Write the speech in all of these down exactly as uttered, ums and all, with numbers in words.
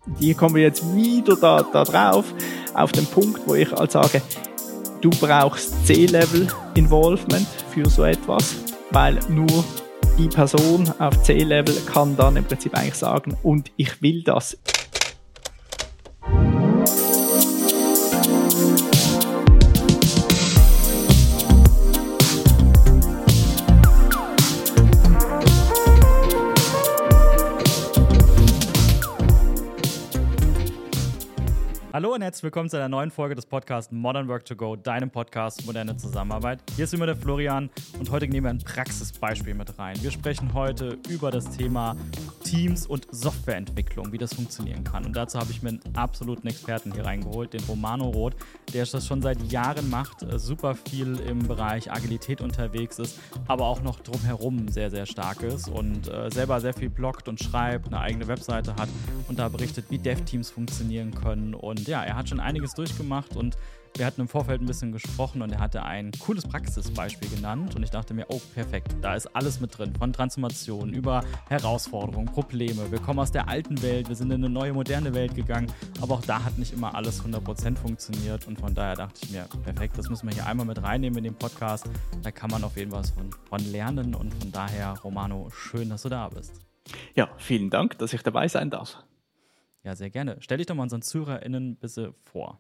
die kommen jetzt wieder da, da drauf, auf den Punkt, wo ich halt sage, du brauchst C-Level-Involvement für so etwas, weil nur die Person auf C-Level kann dann im Prinzip eigentlich sagen, und ich will das. Hallo und herzlich willkommen zu einer neuen Folge des Podcasts Modern Work to Go, deinem Podcast Moderne Zusammenarbeit. Hier ist immer der Florian und heute nehmen wir ein Praxisbeispiel mit rein. Wir sprechen heute über das Thema Teams und Softwareentwicklung, wie das funktionieren kann. Und dazu habe ich mir einen absoluten Experten hier reingeholt, den Romano Roth, der das schon seit Jahren macht, super viel im Bereich Agilität unterwegs ist, aber auch noch drumherum sehr, sehr stark ist und äh, selber sehr viel bloggt und schreibt, eine eigene Webseite hat und da berichtet, wie Dev-Teams funktionieren können. Und ja, er hat schon einiges durchgemacht und wir hatten im Vorfeld ein bisschen gesprochen und er hatte ein cooles Praxisbeispiel genannt und ich dachte mir, oh perfekt, da ist alles mit drin, von Transformation über Herausforderungen, Probleme. Wir kommen aus der alten Welt, wir sind in eine neue, moderne Welt gegangen, aber auch da hat nicht immer alles hundert Prozent funktioniert und von daher dachte ich mir, perfekt, das müssen wir hier einmal mit reinnehmen in den Podcast, da kann man auf jeden Fall was von, von lernen und von daher, Romano, schön, dass du da bist. Ja, vielen Dank, dass ich dabei sein darf. Ja, sehr gerne. Stell dich doch mal unseren ZuhörerInnen ein bisschen vor.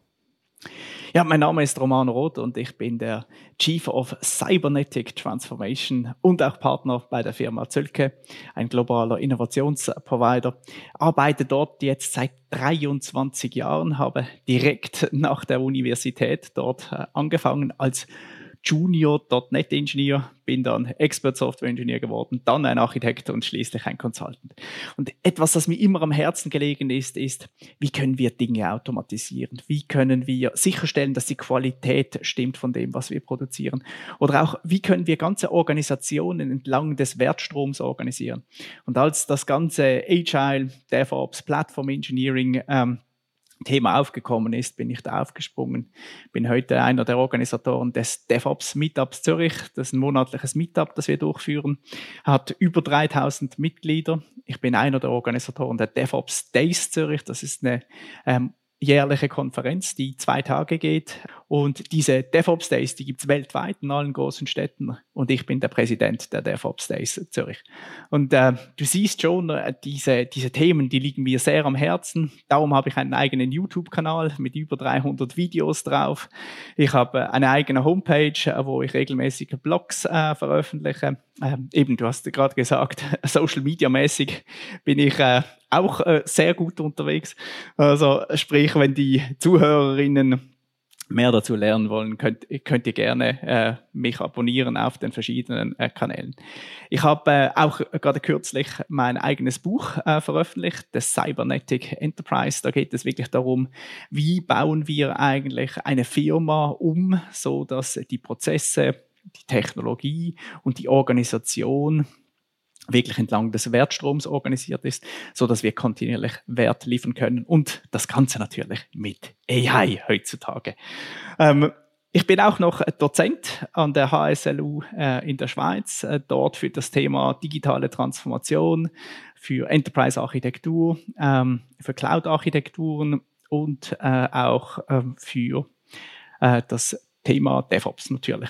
Ja, mein Name ist Romano Roth und ich bin der Chief of Cybernetic Transformation und auch Partner bei der Firma Zölke, ein globaler Innovationsprovider. Arbeite dort jetzt seit dreiundzwanzig Jahren, habe direkt nach der Universität dort angefangen als Junior Punkt net Ingenieur, bin dann Expert Software Engineer geworden, dann ein Architekt und schließlich ein Consultant. Und etwas, das mir immer am Herzen gelegen ist, ist, wie können wir Dinge automatisieren? Wie können wir sicherstellen, dass die Qualität stimmt von dem, was wir produzieren? Oder auch, wie können wir ganze Organisationen entlang des Wertstroms organisieren? Und als das ganze Agile, DevOps, Platform Engineering ähm, Thema aufgekommen ist, bin ich da aufgesprungen. Bin heute einer der Organisatoren des DevOps Meetups Zürich. Das ist ein monatliches Meetup, das wir durchführen. Hat über dreitausend Mitglieder. Ich bin einer der Organisatoren der DevOps Days Zürich. Das ist eine ähm, jährliche Konferenz, die zwei Tage geht. Und diese DevOps Days, die gibt es weltweit in allen großen Städten. Und ich bin der Präsident der DevOps Days Zürich. Und äh, du siehst schon, äh, diese, diese Themen, die liegen mir sehr am Herzen. Darum habe ich einen eigenen YouTube-Kanal mit über dreihundert Videos drauf. Ich habe äh, eine eigene Homepage, äh, wo ich regelmäßig Blogs äh, veröffentliche. Ähm, eben, du hast gerade gesagt, Social-Media-mäßig bin ich äh, auch äh, sehr gut unterwegs. Also sprich, wenn die Zuhörerinnen mehr dazu lernen wollen, könnt, könnt ihr gerne äh, mich abonnieren auf den verschiedenen äh, Kanälen. Ich habe äh, auch gerade kürzlich mein eigenes Buch äh, veröffentlicht, das Cybernetic Enterprise. Da geht es wirklich darum, wie bauen wir eigentlich eine Firma um, so dass die Prozesse, die Technologie und die Organisation wirklich entlang des Wertstroms organisiert ist, so dass wir kontinuierlich Wert liefern können und das Ganze natürlich mit A I heutzutage. Ähm, ich bin auch noch Dozent an der H S L U äh, in der Schweiz, äh, dort für das Thema digitale Transformation, für Enterprise-Architektur, ähm, für Cloud-Architekturen und äh, auch ähm, für äh, das Thema DevOps natürlich.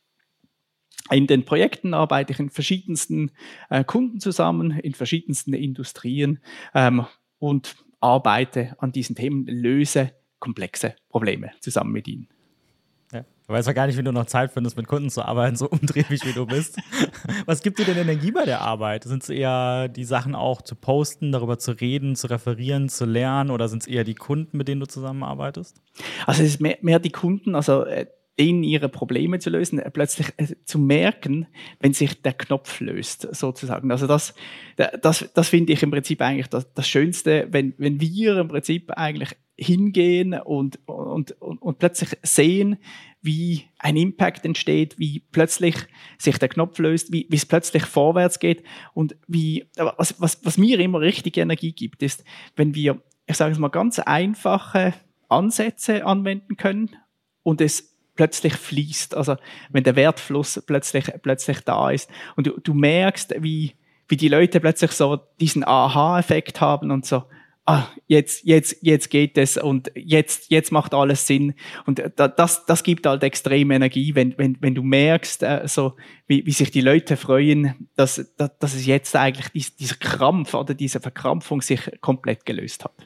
In den Projekten arbeite ich in verschiedensten äh, Kunden zusammen, in verschiedensten Industrien ähm, und arbeite an diesen Themen, löse komplexe Probleme zusammen mit ihnen. Ja, ich weiß ja gar nicht, wie du noch Zeit findest, mit Kunden zu arbeiten, so umtriebig wie du bist. Was gibt dir denn Energie bei der Arbeit? Sind es eher die Sachen auch zu posten, darüber zu reden, zu referieren, zu lernen oder sind es eher die Kunden, mit denen du zusammenarbeitest? Also es ist mehr, mehr die Kunden, also äh, denen ihre Probleme zu lösen, plötzlich äh, zu merken, wenn sich der Knopf löst, sozusagen. Also das, das, das finde ich im Prinzip eigentlich das, das Schönste, wenn, wenn wir im Prinzip eigentlich hingehen und, und, und, und plötzlich sehen, wie ein Impact entsteht, wie plötzlich sich der Knopf löst, wie, wie es plötzlich vorwärts geht und wie, was, was, was mir immer richtig Energie gibt, ist, wenn wir, ich sage es mal, ganz einfache Ansätze anwenden können und es plötzlich fließt, also wenn der Wertfluss plötzlich, plötzlich da ist und du, du merkst, wie, wie die Leute plötzlich so diesen Aha-Effekt haben und so, ah, jetzt, jetzt, jetzt geht es und jetzt, jetzt macht alles Sinn. Und das, das gibt halt extrem Energie, wenn, wenn, wenn du merkst, äh, so, wie, wie sich die Leute freuen, dass, dass, dass es jetzt eigentlich dies, dieser Krampf oder diese Verkrampfung sich komplett gelöst hat.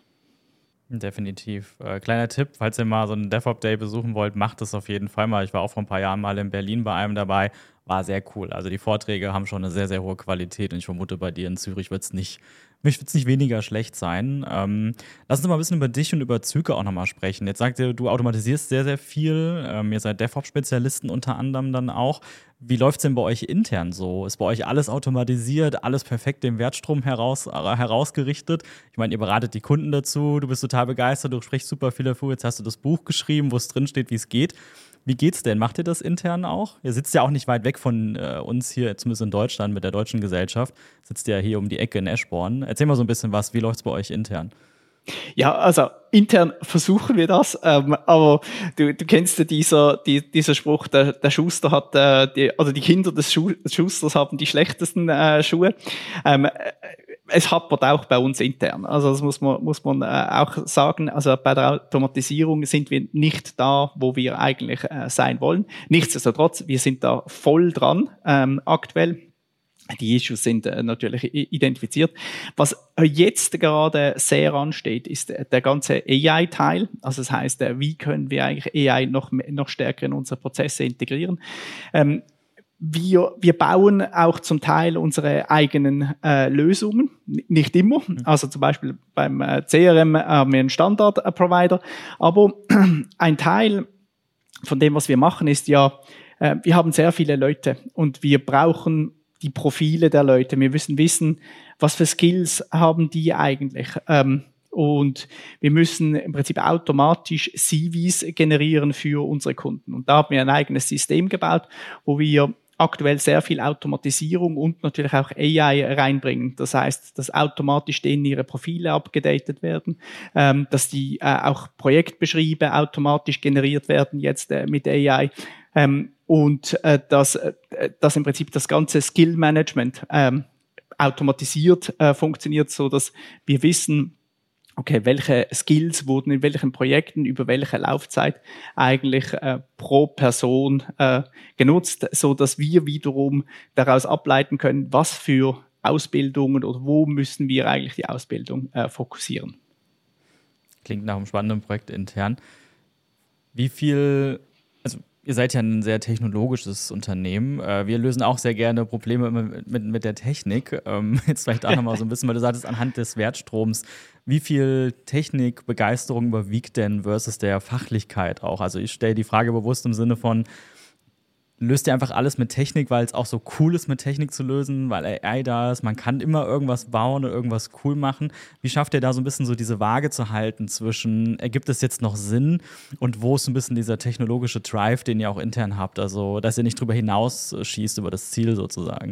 Definitiv. Äh, kleiner Tipp, falls ihr mal so einen DevOps Day besuchen wollt, macht das auf jeden Fall mal. Ich war auch vor ein paar Jahren mal in Berlin bei einem dabei. War sehr cool. Also die Vorträge haben schon eine sehr, sehr hohe Qualität und ich vermute, bei dir in Zürich wird es nicht, wird's nicht weniger schlecht sein. Ähm, lass uns mal ein bisschen über dich und über Zyke auch nochmal sprechen. Jetzt sagt ihr, du automatisierst sehr, sehr viel. Ähm, ihr seid DevOps-Spezialisten unter anderem dann auch. Wie läuft es denn bei euch intern so? Ist bei euch alles automatisiert, alles perfekt dem Wertstrom heraus, äh, herausgerichtet? Ich meine, ihr beratet die Kunden dazu, du bist total begeistert, du sprichst super viel dafür. Jetzt hast du das Buch geschrieben, wo es drin steht, wie es geht. Wie geht's denn? Macht ihr das intern auch? Ihr sitzt ja auch nicht weit weg von äh, uns hier, zumindest in Deutschland, mit der deutschen Gesellschaft. Sitzt ja hier um die Ecke in Eschborn. Erzähl mal so ein bisschen was, wie läuft's bei euch intern? Ja, also intern versuchen wir das, ähm, aber du, du kennst ja dieser, die, dieser Spruch, der, der Schuster hat, äh, die, oder die Kinder des Schu- Schusters haben die schlechtesten äh, Schuhe. Ähm, es hapert auch bei uns intern. Also das muss man, muss man äh, auch sagen. Also bei der Automatisierung sind wir nicht da, wo wir eigentlich äh, sein wollen. Nichtsdestotrotz, wir sind da voll dran ähm, aktuell. Die Issues sind äh, natürlich identifiziert. Was jetzt gerade sehr ansteht, ist der ganze A I-Teil. Also das heißt, äh, wie können wir eigentlich A I noch, noch stärker in unsere Prozesse integrieren? Ähm, wir, wir bauen auch zum Teil unsere eigenen äh, Lösungen, nicht immer. Also zum Beispiel beim äh, C R M haben wir einen Standard-Provider. Aber ein Teil von dem, was wir machen, ist ja, äh, wir haben sehr viele Leute und wir brauchen die Profile der Leute. Wir müssen wissen, was für Skills haben die eigentlich. Ähm, und wir müssen im Prinzip automatisch C Vs generieren für unsere Kunden. Und da haben wir ein eigenes System gebaut, wo wir aktuell sehr viel Automatisierung und natürlich auch A I reinbringen. Das heißt, dass automatisch denen ihre Profile abgedatet werden, ähm, dass die äh, auch Projektbeschriebe automatisch generiert werden jetzt äh, mit A I. Ähm, und äh, dass, äh, dass im Prinzip das ganze Skill-Management ähm, automatisiert äh, funktioniert, so dass wir wissen, okay, welche Skills wurden in welchen Projekten über welche Laufzeit eigentlich äh, pro Person äh, genutzt, so dass wir wiederum daraus ableiten können, was für Ausbildungen oder wo müssen wir eigentlich die Ausbildung äh, fokussieren. Klingt nach einem spannenden Projekt intern. Wie viel, also ihr seid ja ein sehr technologisches Unternehmen. Wir lösen auch sehr gerne Probleme mit, mit der Technik. Jetzt vielleicht auch nochmal so ein bisschen, weil du sagtest, anhand des Wertstroms, wie viel Technikbegeisterung überwiegt denn versus der Fachlichkeit auch? Also ich stelle die Frage bewusst im Sinne von, löst ihr einfach alles mit Technik, weil es auch so cool ist, mit Technik zu lösen, weil A I da ist, man kann immer irgendwas bauen oder irgendwas cool machen. Wie schafft ihr da so ein bisschen so diese Waage zu halten zwischen, ergibt es jetzt noch Sinn und wo ist so ein bisschen dieser technologische Drive, den ihr auch intern habt, also dass ihr nicht drüber hinaus schießt über das Ziel sozusagen?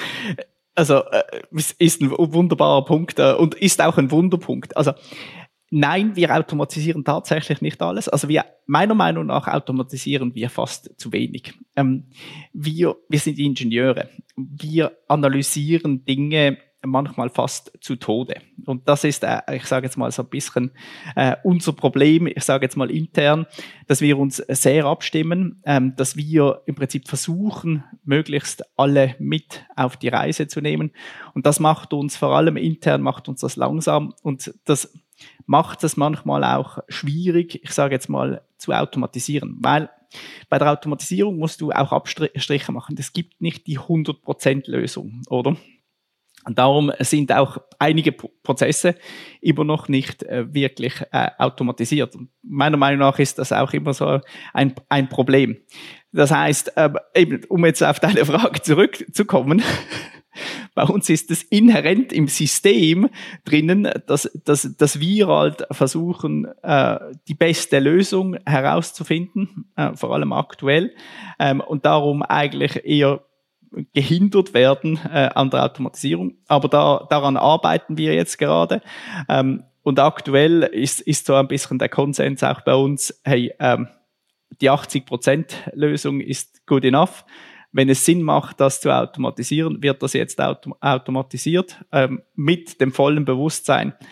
Also es ist ein wunderbarer Punkt und ist auch ein Wunderpunkt. Also nein, wir automatisieren tatsächlich nicht alles. Also wir, meiner Meinung nach, automatisieren wir fast zu wenig. Ähm, wir, wir sind Ingenieure. Wir analysieren Dinge manchmal fast zu Tode. Und das ist, äh, ich sage jetzt mal so ein bisschen äh, unser Problem, ich sage jetzt mal intern, dass wir uns sehr abstimmen, ähm, dass wir im Prinzip versuchen, möglichst alle mit auf die Reise zu nehmen. Und das macht uns, vor allem intern, macht uns das langsam und das macht es manchmal auch schwierig, ich sage jetzt mal, zu automatisieren, weil bei der Automatisierung musst du auch Abstriche machen. Es gibt nicht die hundert Prozent Lösung, oder? Und darum sind auch einige Prozesse immer noch nicht äh, wirklich äh, automatisiert. Und meiner Meinung nach ist das auch immer so ein, ein Problem. Das heißt, äh, eben, um jetzt auf deine Frage zurückzukommen, bei uns ist es inhärent im System drinnen, dass, dass, dass wir halt versuchen, äh, die beste Lösung herauszufinden, äh, vor allem aktuell, ähm, und darum eigentlich eher gehindert werden äh, an der Automatisierung. Aber da, daran arbeiten wir jetzt gerade. Ähm, und aktuell ist, ist so ein bisschen der Konsens auch bei uns, hey, ähm, die achtzig Prozent Lösung ist good enough. Wenn es Sinn macht, das zu automatisieren, wird das jetzt autom- automatisiert, ähm, mit dem vollen Bewusstsein,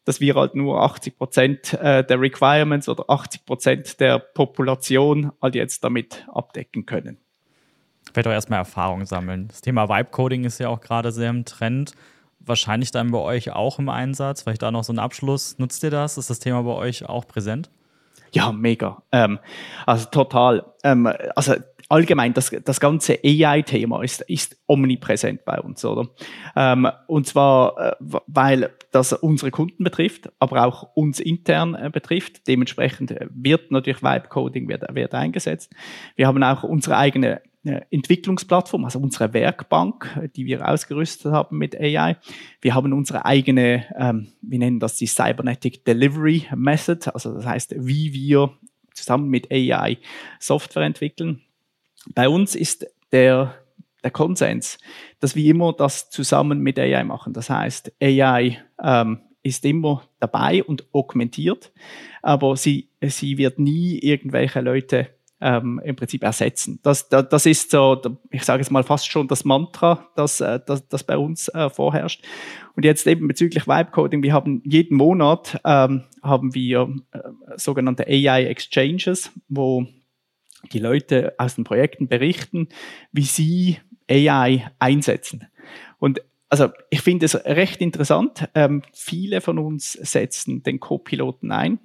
dass wir halt nur achtzig Prozent äh, der Requirements oder achtzig Prozent der Population halt jetzt damit abdecken können. Vielleicht auch erstmal Erfahrung sammeln. Das Thema Vibe-Coding ist ja auch gerade sehr im Trend. Wahrscheinlich dann bei euch auch im Einsatz. Vielleicht da noch so ein Abschluss. Nutzt ihr das? Ist das Thema bei euch auch präsent? Ja, mega. Ähm, also total. Ähm, also allgemein, das, das ganze A I-Thema ist, ist omnipräsent bei uns, oder? Ähm, und zwar, äh, weil das unsere Kunden betrifft, aber auch uns intern äh, betrifft. Dementsprechend wird natürlich Vibe-Coding wird, wird eingesetzt. Wir haben auch unsere eigene Entwicklungsplattform, also unsere Werkbank, die wir ausgerüstet haben mit A I. Wir haben unsere eigene, ähm, wir nennen das die Cybernetic Delivery Method, also das heißt, wie wir zusammen mit A I Software entwickeln. Bei uns ist der, der Konsens, dass wir immer das zusammen mit A I machen. Das heißt, A I ähm, ist immer dabei und augmentiert, aber sie, sie wird nie irgendwelche Leute Ähm, im Prinzip ersetzen. Das, das, das ist so, ich sage jetzt mal fast schon das Mantra, das, das, das bei uns äh, vorherrscht. Und jetzt eben bezüglich Vibe-Coding, wir haben jeden Monat ähm, haben wir äh, sogenannte A I Exchanges, wo die Leute aus den Projekten berichten, wie sie A I einsetzen. Und also ich finde es recht interessant. Ähm, viele von uns setzen den Co-Piloten ein.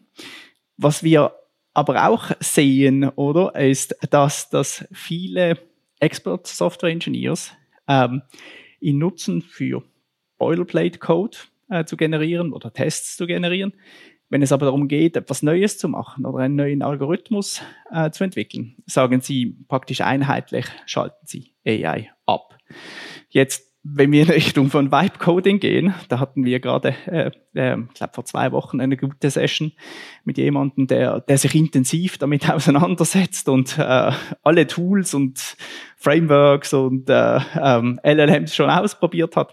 Was wir aber auch sehen, oder, ist, dass, dass viele Expert Software Engineers ähm, ihn nutzen für Boilerplate-Code äh, zu generieren oder Tests zu generieren. Wenn es aber darum geht, etwas Neues zu machen oder einen neuen Algorithmus äh, zu entwickeln, sagen sie praktisch einheitlich, schalten sie A I ab. Jetzt, wenn wir in Richtung von Vibe-Coding gehen, da hatten wir gerade, äh, äh, ich glaube vor zwei Wochen eine gute Session mit jemandem, der, der sich intensiv damit auseinandersetzt und äh, alle Tools und Frameworks und äh, ähm, L L Ms schon ausprobiert hat.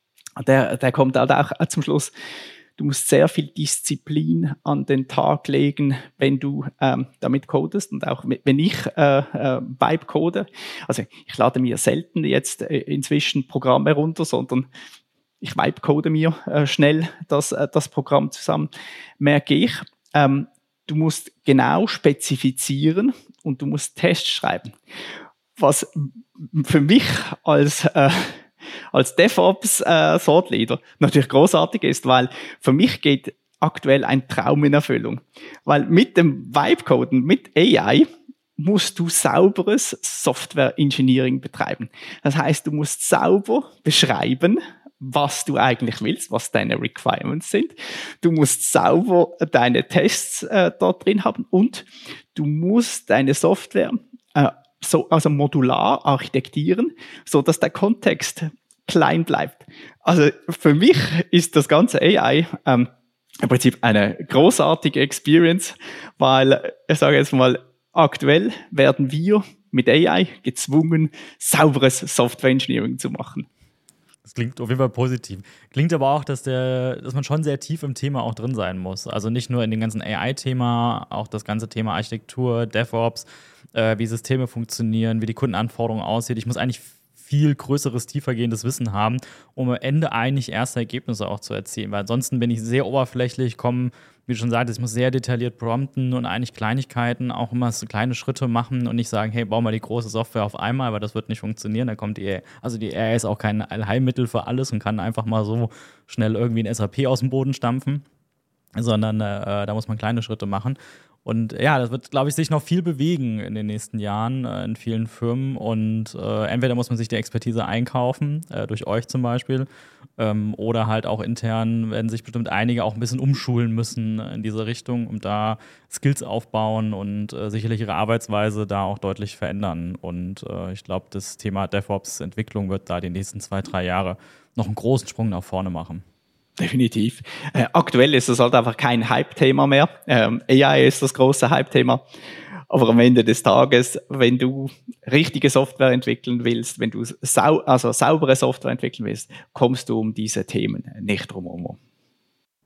Der, der kommt halt auch zum Schluss, du musst sehr viel Disziplin an den Tag legen, wenn du ähm, damit codest und auch wenn ich äh, äh, Vibe code. Also ich lade mir selten jetzt äh, inzwischen Programme runter, sondern ich Vibe code mir äh, schnell das, äh, das Programm zusammen. Merke ich, ähm, du musst genau spezifizieren und du musst Tests schreiben. Was für mich als äh, als DevOps äh, Thought Leader natürlich großartig ist, weil für mich geht aktuell ein Traum in Erfüllung. Weil mit dem Vibe-Coden, mit A I, musst du sauberes Software Engineering betreiben. Das heißt, du musst sauber beschreiben, was du eigentlich willst, was deine Requirements sind. Du musst sauber deine Tests äh, dort drin haben und du musst deine Software äh, so, also modular architektieren, so dass der Kontext klein bleibt. Also für mich ist das ganze A I ähm, im Prinzip eine großartige Experience, weil ich sage jetzt mal, aktuell werden wir mit A I gezwungen, sauberes Software Engineering zu machen. Das klingt auf jeden Fall positiv. Klingt aber auch, dass, der, dass man schon sehr tief im Thema auch drin sein muss. Also nicht nur in dem ganzen A I-Thema, auch das ganze Thema Architektur, DevOps, äh, wie Systeme funktionieren, wie die Kundenanforderung aussieht. Ich muss eigentlich viel größeres, tiefergehendes Wissen haben, um am Ende eigentlich erste Ergebnisse auch zu erzielen. Weil ansonsten bin ich sehr oberflächlich, komme, wie du schon sagtest, ich muss sehr detailliert prompten und eigentlich Kleinigkeiten auch immer so kleine Schritte machen und nicht sagen, hey, bau mal die große Software auf einmal, weil das wird nicht funktionieren. Da kommt die A I. Also die A I ist auch kein Allheilmittel für alles und kann einfach mal so schnell irgendwie ein S A P aus dem Boden stampfen, sondern äh, da muss man kleine Schritte machen. Und ja, das wird, glaube ich, sich noch viel bewegen in den nächsten Jahren äh, in vielen Firmen. Und äh, entweder muss man sich die Expertise einkaufen, äh, durch euch zum Beispiel, ähm, oder halt auch intern werden sich bestimmt einige auch ein bisschen umschulen müssen in diese Richtung, um da Skills aufbauen und äh, sicherlich ihre Arbeitsweise da auch deutlich verändern. Und äh, ich glaube, das Thema DevOps-Entwicklung wird da die nächsten zwei, drei Jahre noch einen großen Sprung nach vorne machen. Definitiv. Äh, aktuell ist es halt einfach kein Hype-Thema mehr. Ähm, A I ist das große Hype-Thema. Aber am Ende des Tages, wenn du richtige Software entwickeln willst, wenn du sau also saubere Software entwickeln willst, kommst du um diese Themen nicht drum herum.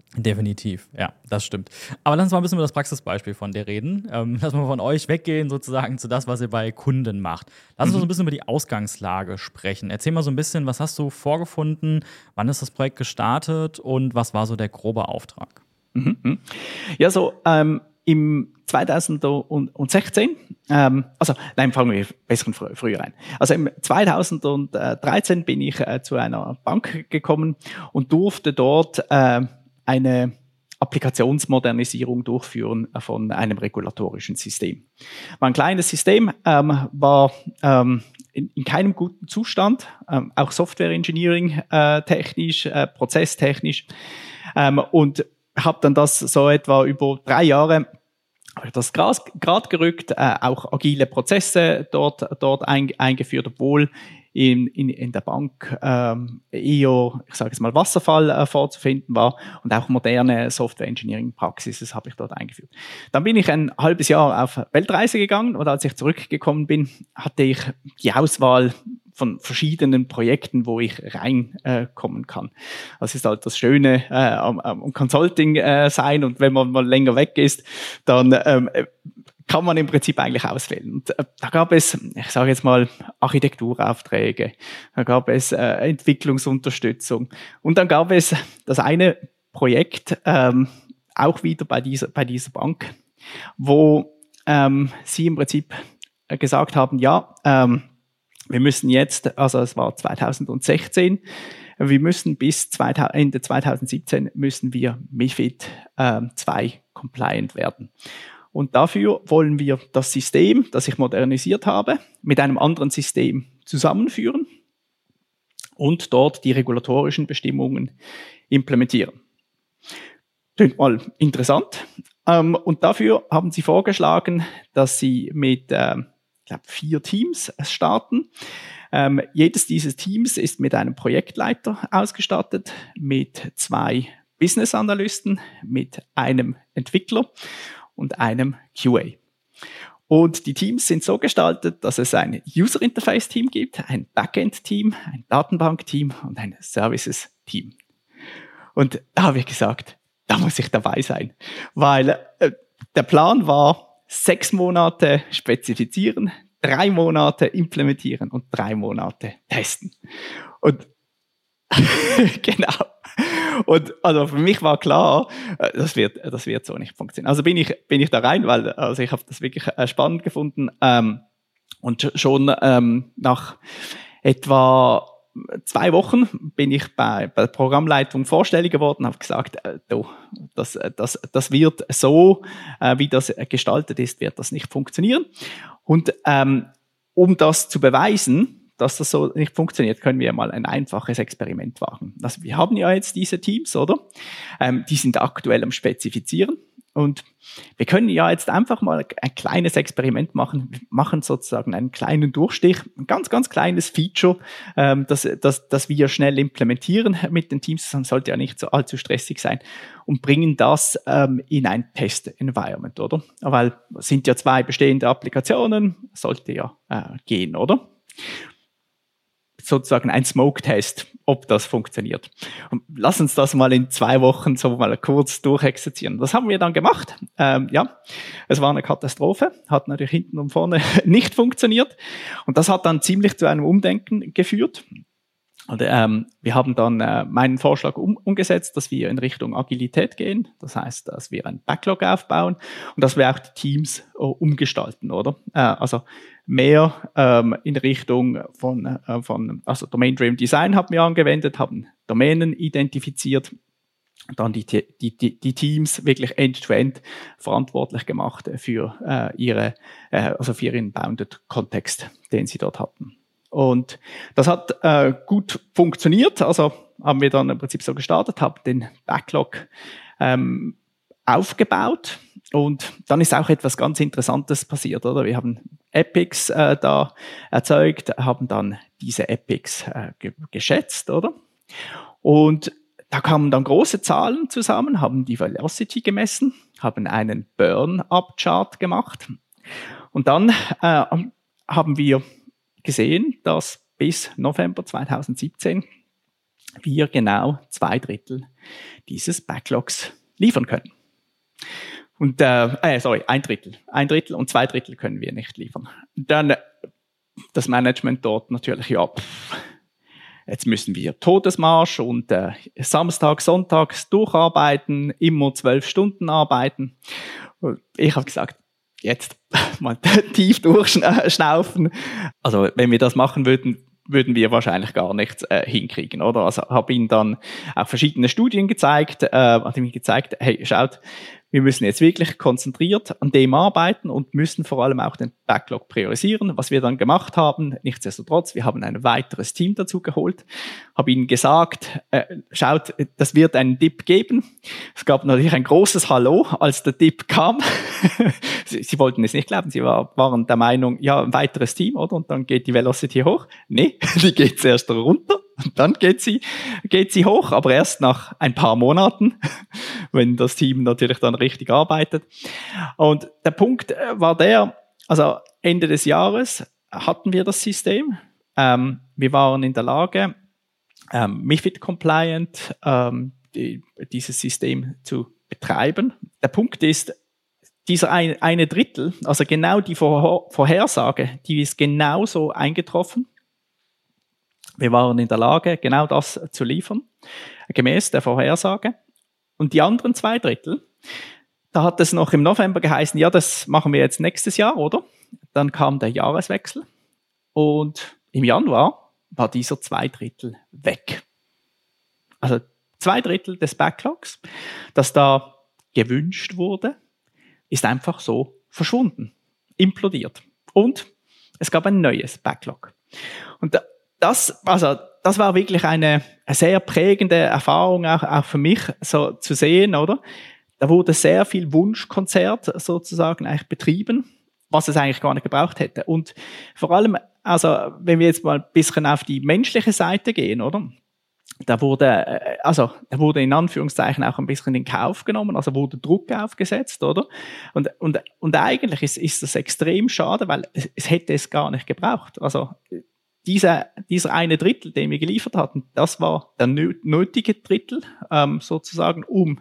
Definitiv, ja, das stimmt. Aber lass uns mal ein bisschen über das Praxisbeispiel von dir reden. Ähm, lass mal von euch weggehen sozusagen zu das, was ihr bei Kunden macht. Lass uns mhm. so ein bisschen über die Ausgangslage sprechen. Erzähl mal so ein bisschen, was hast du vorgefunden, wann ist das Projekt gestartet und was war so der grobe Auftrag? Mhm. Ja, so ähm, im zweitausendsechzehn, ähm, also nein, fangen wir besser frü- früher ein. Also im zweitausenddreizehn bin ich äh, zu einer Bank gekommen und durfte dort äh, eine Applikationsmodernisierung durchführen von einem regulatorischen System. War ein kleines System, ähm, war ähm, in, in keinem guten Zustand, ähm, auch Software Engineering äh, technisch, äh, prozesstechnisch, ähm, und habe dann das so etwa über drei Jahre das gerade gerückt, äh, auch agile Prozesse dort, dort ein, eingeführt, obwohl in, in, in der Bank ähm, eher, ich sage jetzt mal, Wasserfall äh, vorzufinden war und auch moderne Software-Engineering-Praxis habe ich dort eingeführt. Dann bin ich ein halbes Jahr auf Weltreise gegangen und als ich zurückgekommen bin, hatte ich die Auswahl von verschiedenen Projekten, wo ich reinkommen äh, kann. Das ist halt das Schöne äh, am, am Consulting äh, sein und wenn man mal länger weg ist, dann ähm, kann man im Prinzip eigentlich auswählen. Und äh, da gab es, ich sage jetzt mal, Architekturaufträge, da gab es äh, Entwicklungsunterstützung und dann gab es das eine Projekt, ähm, auch wieder bei dieser, bei dieser Bank, wo ähm, sie im Prinzip gesagt haben, ja, ähm, wir müssen jetzt, also es war zweitausendsechzehn, wir müssen bis Ende zweitausendsiebzehn müssen wir MiFID äh, zwei compliant werden. Und dafür wollen wir das System, das ich modernisiert habe, mit einem anderen System zusammenführen und dort die regulatorischen Bestimmungen implementieren. Klingt mal interessant. Ähm, und dafür haben sie vorgeschlagen, dass sie mit äh, ich glaube, vier Teams starten. Ähm, jedes dieses Teams ist mit einem Projektleiter ausgestattet, mit zwei Business Analysten, mit einem Entwickler und einem Q A. Und die Teams sind so gestaltet, dass es ein User Interface Team gibt, ein Backend Team, ein Datenbank Team und ein Services Team. Und da habe ich gesagt, da muss ich dabei sein, weil äh, der Plan war, sechs Monate spezifizieren, drei Monate implementieren und drei Monate testen. Und genau. Und also für mich war klar, das wird, das wird so nicht funktionieren. Also bin ich, bin ich da rein, weil also ich habe das wirklich spannend gefunden ähm, und schon ähm, nach etwa zwei Wochen bin ich bei, bei der Programmleitung vorstellig geworden, habe gesagt, äh, du, das, das, das wird so, äh, wie das gestaltet ist, wird das nicht funktionieren. Und ähm, um das zu beweisen, dass das so nicht funktioniert, können wir mal ein einfaches Experiment wagen. Also wir haben ja jetzt diese Teams, oder? Ähm, die sind aktuell am Spezifizieren. Und wir können ja jetzt einfach mal ein kleines Experiment machen. Wir machen sozusagen einen kleinen Durchstich, ein ganz, ganz kleines Feature, ähm, das, das, das wir schnell implementieren mit den Teams. Das sollte ja nicht so allzu stressig sein. Und bringen das ähm, in ein Test-Environment, oder? Weil es sind ja zwei bestehende Applikationen, sollte ja äh, gehen, oder? Sozusagen ein Smoke-Test, ob das funktioniert. Und lass uns das mal in zwei Wochen so mal kurz durchexerzieren. Das haben wir dann gemacht. Ähm, ja, es war eine Katastrophe, hat natürlich hinten und vorne nicht funktioniert. Und das hat dann ziemlich zu einem Umdenken geführt. Und, ähm, wir haben dann äh, meinen Vorschlag um, umgesetzt, dass wir in Richtung Agilität gehen. Das heißt, dass wir ein Backlog aufbauen und dass wir auch die Teams äh, umgestalten, oder? Äh, also mehr ähm, in Richtung von, äh, von also Domain-Driven Design haben wir angewendet, haben Domänen identifiziert, dann die, die, die, die Teams wirklich end-to-end verantwortlich gemacht für äh, ihre, äh, also für ihren Bounded-Kontext, den sie dort hatten. Und das hat äh, gut funktioniert, also haben wir dann im Prinzip so gestartet, haben den Backlog ähm, aufgebaut und dann ist auch etwas ganz Interessantes passiert, oder? Wir haben Epics äh, da erzeugt, haben dann diese Epics äh, ge- geschätzt, oder? Und da kamen dann große Zahlen zusammen, haben die Velocity gemessen, haben einen Burn-Up-Chart gemacht und dann äh, haben wir gesehen, dass bis November zweitausendsiebzehn wir genau zwei Drittel dieses Backlogs liefern können. Und, äh, äh, sorry, ein Drittel. Ein Drittel und zwei Drittel können wir nicht liefern. Dann das Management dort natürlich, ja, pff, jetzt müssen wir Todesmarsch und äh, Samstag, Sonntags durcharbeiten, immer zwölf Stunden arbeiten. Und ich habe gesagt, jetzt mal tief durchschnaufen. Also wenn wir das machen würden, würden wir wahrscheinlich gar nichts äh, hinkriegen, oder? Also habe ihnen dann auch verschiedene Studien gezeigt, äh, habe mir gezeigt, hey, schaut, wir müssen jetzt wirklich konzentriert an dem arbeiten und müssen vor allem auch den Backlog priorisieren, was wir dann gemacht haben. Nichtsdestotrotz, wir haben ein weiteres Team dazu geholt, habe ihnen gesagt, äh, schaut, das wird einen Dip geben. Es gab natürlich ein großes Hallo, als der Dip kam. sie, sie wollten es nicht glauben, sie war, waren der Meinung, ja, ein weiteres Team, oder? Und dann geht die Velocity hoch. Nee, die geht zuerst runter. Und dann geht sie, geht sie hoch, aber erst nach ein paar Monaten, wenn das Team natürlich dann richtig arbeitet. Und der Punkt war der, also Ende des Jahres hatten wir das System. Ähm, wir waren in der Lage, ähm, MiFID-compliant ähm, die, dieses System zu betreiben. Der Punkt ist, dieser eine, eine Drittel, also genau die Vor- Vorhersage, die ist genauso eingetroffen. Wir waren in der Lage, genau das zu liefern, gemäß der Vorhersage. Und die anderen zwei Drittel, da hat es noch im November geheißen, ja, das machen wir jetzt nächstes Jahr, oder? Dann kam der Jahreswechsel und im Januar war dieser zwei Drittel weg. Also zwei Drittel des Backlogs, das da gewünscht wurde, ist einfach so verschwunden, implodiert. Und es gab ein neues Backlog. Und da Das, also, das war wirklich eine, eine sehr prägende Erfahrung auch, auch für mich, so zu sehen, oder? Da wurde sehr viel Wunschkonzert sozusagen eigentlich betrieben, was es eigentlich gar nicht gebraucht hätte. Und vor allem, also, wenn wir jetzt mal ein bisschen auf die menschliche Seite gehen, oder? Da wurde, also, da wurde in Anführungszeichen auch ein bisschen in Kauf genommen, also wurde Druck aufgesetzt, oder? Und, und, und eigentlich ist, ist das extrem schade, weil es, es hätte es gar nicht gebraucht. Also, Dieser, dieser eine Drittel, den wir geliefert hatten, das war der nötige Drittel, ähm, sozusagen, um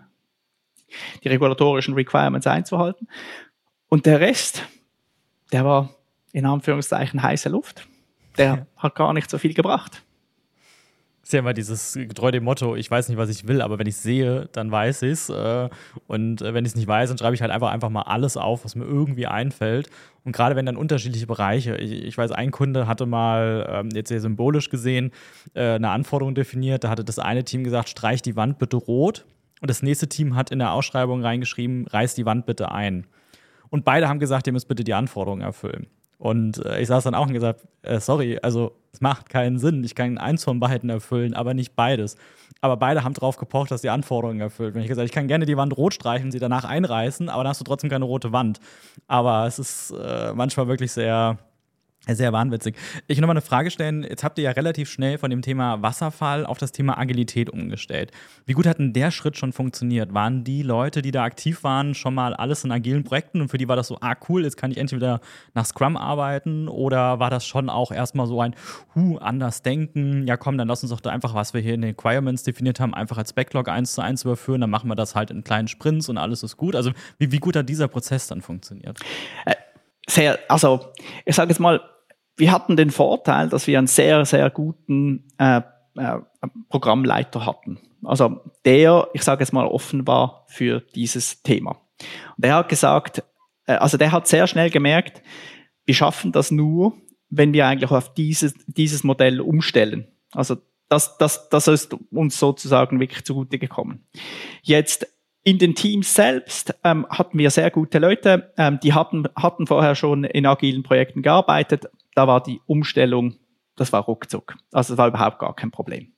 die regulatorischen Requirements einzuhalten. Und der Rest, der war in Anführungszeichen heiße Luft. Der hat gar nicht so viel gebracht. Das ist ja immer dieses getreu dem Motto, ich weiß nicht, was ich will, aber wenn ich es sehe, dann weiß ich es. Und wenn ich es nicht weiß, dann schreibe ich halt einfach, einfach mal alles auf, was mir irgendwie einfällt. Und gerade wenn dann unterschiedliche Bereiche, ich, ich weiß, ein Kunde hatte mal, jetzt sehr symbolisch gesehen, eine Anforderung definiert. Da hatte das eine Team gesagt, streich die Wand bitte rot. Und das nächste Team hat in der Ausschreibung reingeschrieben, reiß die Wand bitte ein. Und beide haben gesagt, ihr müsst bitte die Anforderungen erfüllen. Und äh, ich saß dann auch und gesagt, äh, sorry, also es macht keinen Sinn. Ich kann eins von beiden erfüllen, aber nicht beides. Aber beide haben drauf gepocht, dass die Anforderungen erfüllt werden. Ich gesagt, ich kann gerne die Wand rot streichen und sie danach einreißen, aber dann hast du trotzdem keine rote Wand. Aber es ist äh, manchmal wirklich sehr, sehr wahnwitzig. Ich will noch mal eine Frage stellen. Jetzt habt ihr ja relativ schnell von dem Thema Wasserfall auf das Thema Agilität umgestellt. Wie gut hat denn der Schritt schon funktioniert? Waren die Leute, die da aktiv waren, schon mal alles in agilen Projekten und für die war das so, ah cool, jetzt kann ich endlich wieder nach Scrum arbeiten? Oder war das schon auch erstmal so ein, hu, anders denken, ja komm, dann lass uns doch da einfach, was wir hier in den Requirements definiert haben, einfach als Backlog eins zu eins überführen, dann machen wir das halt in kleinen Sprints und alles ist gut. Also wie, wie gut hat dieser Prozess dann funktioniert? Äh, sehr, also ich sage jetzt mal, wir hatten den Vorteil, dass wir einen sehr, sehr guten äh, äh, Programmleiter hatten. Also der, ich sage jetzt mal, offen war für dieses Thema. Und der hat gesagt, äh, also der hat sehr schnell gemerkt, wir schaffen das nur, wenn wir eigentlich auf dieses, dieses Modell umstellen. Also das, das, das ist uns sozusagen wirklich zugute gekommen. Jetzt in den Teams selbst ähm, hatten wir sehr gute Leute, ähm, die hatten, hatten vorher schon in agilen Projekten gearbeitet. Da war die Umstellung, das war ruckzuck. Also das war überhaupt gar kein Problem.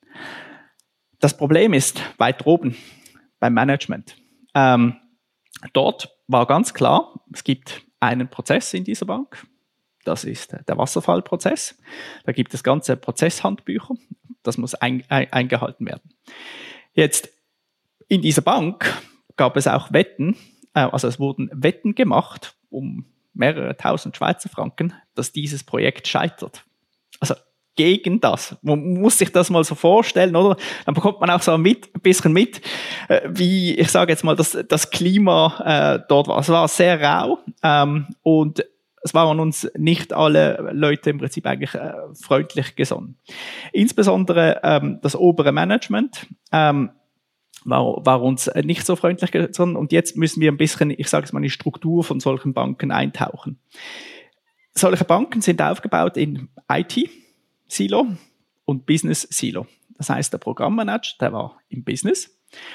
Das Problem ist weiter oben beim Management. Ähm, dort war ganz klar, es gibt einen Prozess in dieser Bank. Das ist der Wasserfallprozess. Da gibt es ganze Prozesshandbücher. Das muss ein, ein, eingehalten werden. Jetzt in dieser Bank gab es auch Wetten, äh, also es wurden Wetten gemacht um mehrere tausend Schweizer Franken, dass dieses Projekt scheitert. Also gegen das. Man muss sich das mal so vorstellen, oder? Dann bekommt man auch so mit, ein bisschen mit, äh, wie, ich sage jetzt mal, das, das Klima äh, dort war. Es war sehr rau ähm, und es waren uns nicht alle Leute im Prinzip eigentlich äh, freundlich gesonnen. Insbesondere ähm, das obere Management ähm, war, war uns nicht so freundlich gesonnen und jetzt müssen wir ein bisschen, ich sage es mal, in die Struktur von solchen Banken eintauchen. Solche Banken sind aufgebaut in I T, Silo und Business Silo. Das heißt, der Programmmanager, der war im Business.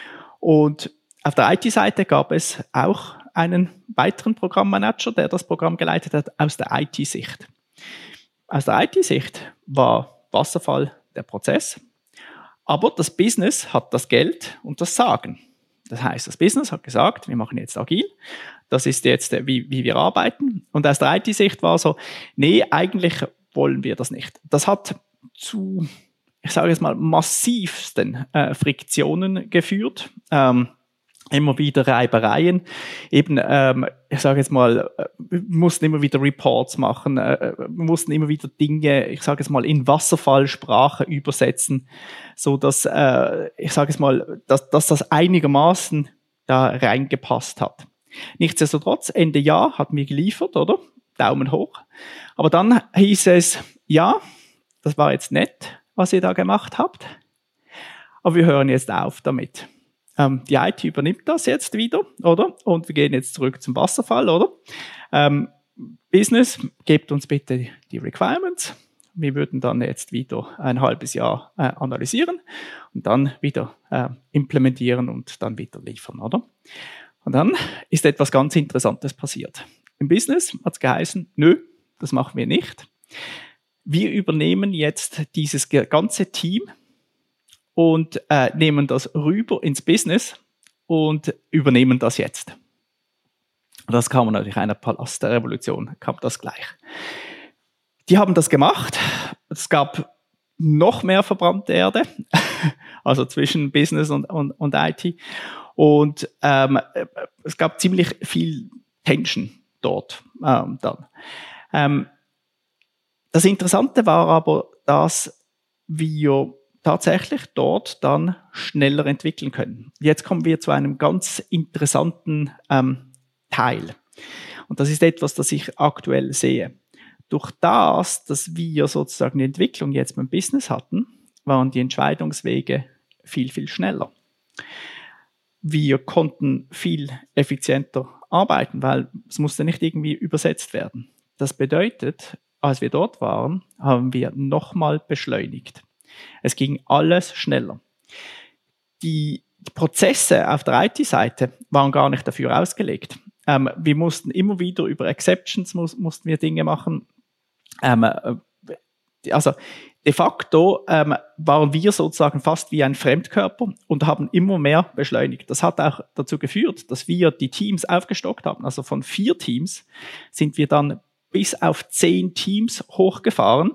Und auf der I T-Seite gab es auch einen weiteren Programmmanager, der das Programm geleitet hat aus der I T-Sicht. Aus der I T-Sicht war Wasserfall der Prozess, aber das Business hat das Geld und das Sagen. Das heißt, das Business hat gesagt, wir machen jetzt agil, das ist jetzt, wie, wie wir arbeiten. Und aus der I T-Sicht war so, nee, eigentlich wollen wir das nicht. Das hat zu, ich sage jetzt mal, massivsten äh, Friktionen geführt. Ähm, immer wieder Reibereien. Eben, ähm, ich sage jetzt mal, wir mussten immer wieder Reports machen, äh, wir mussten immer wieder Dinge, ich sage jetzt mal, in Wasserfallsprache übersetzen, so dass, äh, ich sage jetzt mal, dass, dass das einigermaßen da reingepasst hat. Nichtsdestotrotz, Ende Jahr hatten wir geliefert, oder? Daumen hoch. Aber dann hieß es, ja, das war jetzt nett, was ihr da gemacht habt, aber wir hören jetzt auf damit. Ähm, die I T übernimmt das jetzt wieder, oder? Und wir gehen jetzt zurück zum Wasserfall, oder? Ähm, Business, gebt uns bitte die Requirements. Wir würden dann jetzt wieder ein halbes Jahr äh, analysieren und dann wieder äh, implementieren und dann wieder liefern, oder? Und dann ist etwas ganz Interessantes passiert. Im Business hat es geheißen, nö, das machen wir nicht. Wir übernehmen jetzt dieses ganze Team und äh, nehmen das rüber ins Business und übernehmen das jetzt. Und das kam natürlich einer Palast der Revolution, kam das gleich. Die haben das gemacht. Es gab noch mehr verbrannte Erde, also zwischen Business und, und, und I T. Und ähm, es gab ziemlich viel Tension dort ähm, dann. Ähm, das Interessante war aber, dass wir tatsächlich dort dann schneller entwickeln können. Jetzt kommen wir zu einem ganz interessanten ähm, Teil. Und das ist etwas, das ich aktuell sehe. Durch das, dass wir sozusagen die Entwicklung jetzt beim Business hatten, waren die Entscheidungswege viel, viel schneller. Wir konnten viel effizienter arbeiten, weil es musste nicht irgendwie übersetzt werden. Das bedeutet, als wir dort waren, haben wir nochmal beschleunigt. Es ging alles schneller. Die, die Prozesse auf der I T-Seite waren gar nicht dafür ausgelegt. Ähm, wir mussten immer wieder über Exceptions muss, mussten wir Dinge machen. Ähm, also de facto ähm, waren wir sozusagen fast wie ein Fremdkörper und haben immer mehr beschleunigt. Das hat auch dazu geführt, dass wir die Teams aufgestockt haben. Also von vier Teams sind wir dann bis auf zehn Teams hochgefahren.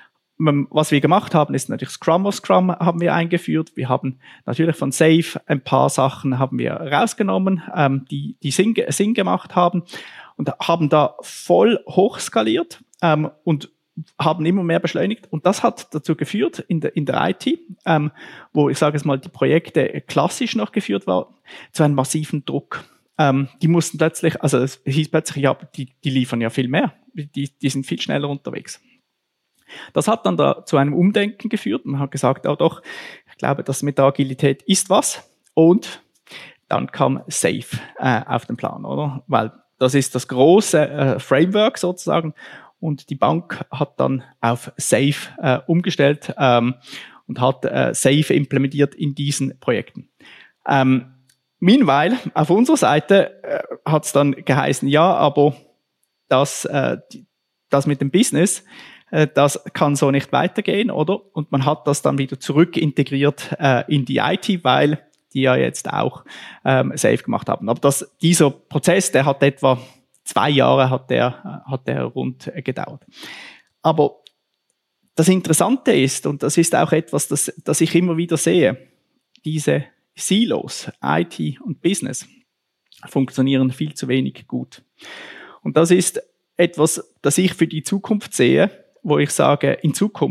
Was wir gemacht haben, ist natürlich Scrum of Scrum haben wir eingeführt. Wir haben natürlich von Safe ein paar Sachen haben wir rausgenommen, ähm, die, die Sinn, Sinn gemacht haben und haben da voll hochskaliert ähm, und haben immer mehr beschleunigt. Und das hat dazu geführt, in der, in der I T, ähm, wo ich sage es mal, die Projekte klassisch noch geführt waren, zu einem massiven Druck. Ähm, die mussten plötzlich, also es hieß plötzlich, ja, die, die liefern ja viel mehr. Die, die sind viel schneller unterwegs. Das hat dann da zu einem Umdenken geführt. Man hat gesagt, oh doch, ich glaube, das mit der Agilität ist was. Und dann kam Safe äh, auf den Plan, oder? Weil das ist das große äh, Framework sozusagen. Und die Bank hat dann auf Safe äh, umgestellt ähm, und hat äh, Safe implementiert in diesen Projekten. Ähm, meanwhile, auf unserer Seite äh, hat es dann geheißen, ja, aber das, äh, die, das mit dem Business, das kann so nicht weitergehen, oder? Und man hat das dann wieder zurück integriert äh, in die I T, weil die ja jetzt auch ähm, Safe gemacht haben. Aber das, dieser Prozess, der hat etwa zwei Jahre hat der, hat der rund äh, gedauert. Aber das Interessante ist, und das ist auch etwas, das, das ich immer wieder sehe, diese Silos, I T und Business, funktionieren viel zu wenig gut. Und das ist etwas, das ich für die Zukunft sehe, wo ich sage, in Zukunft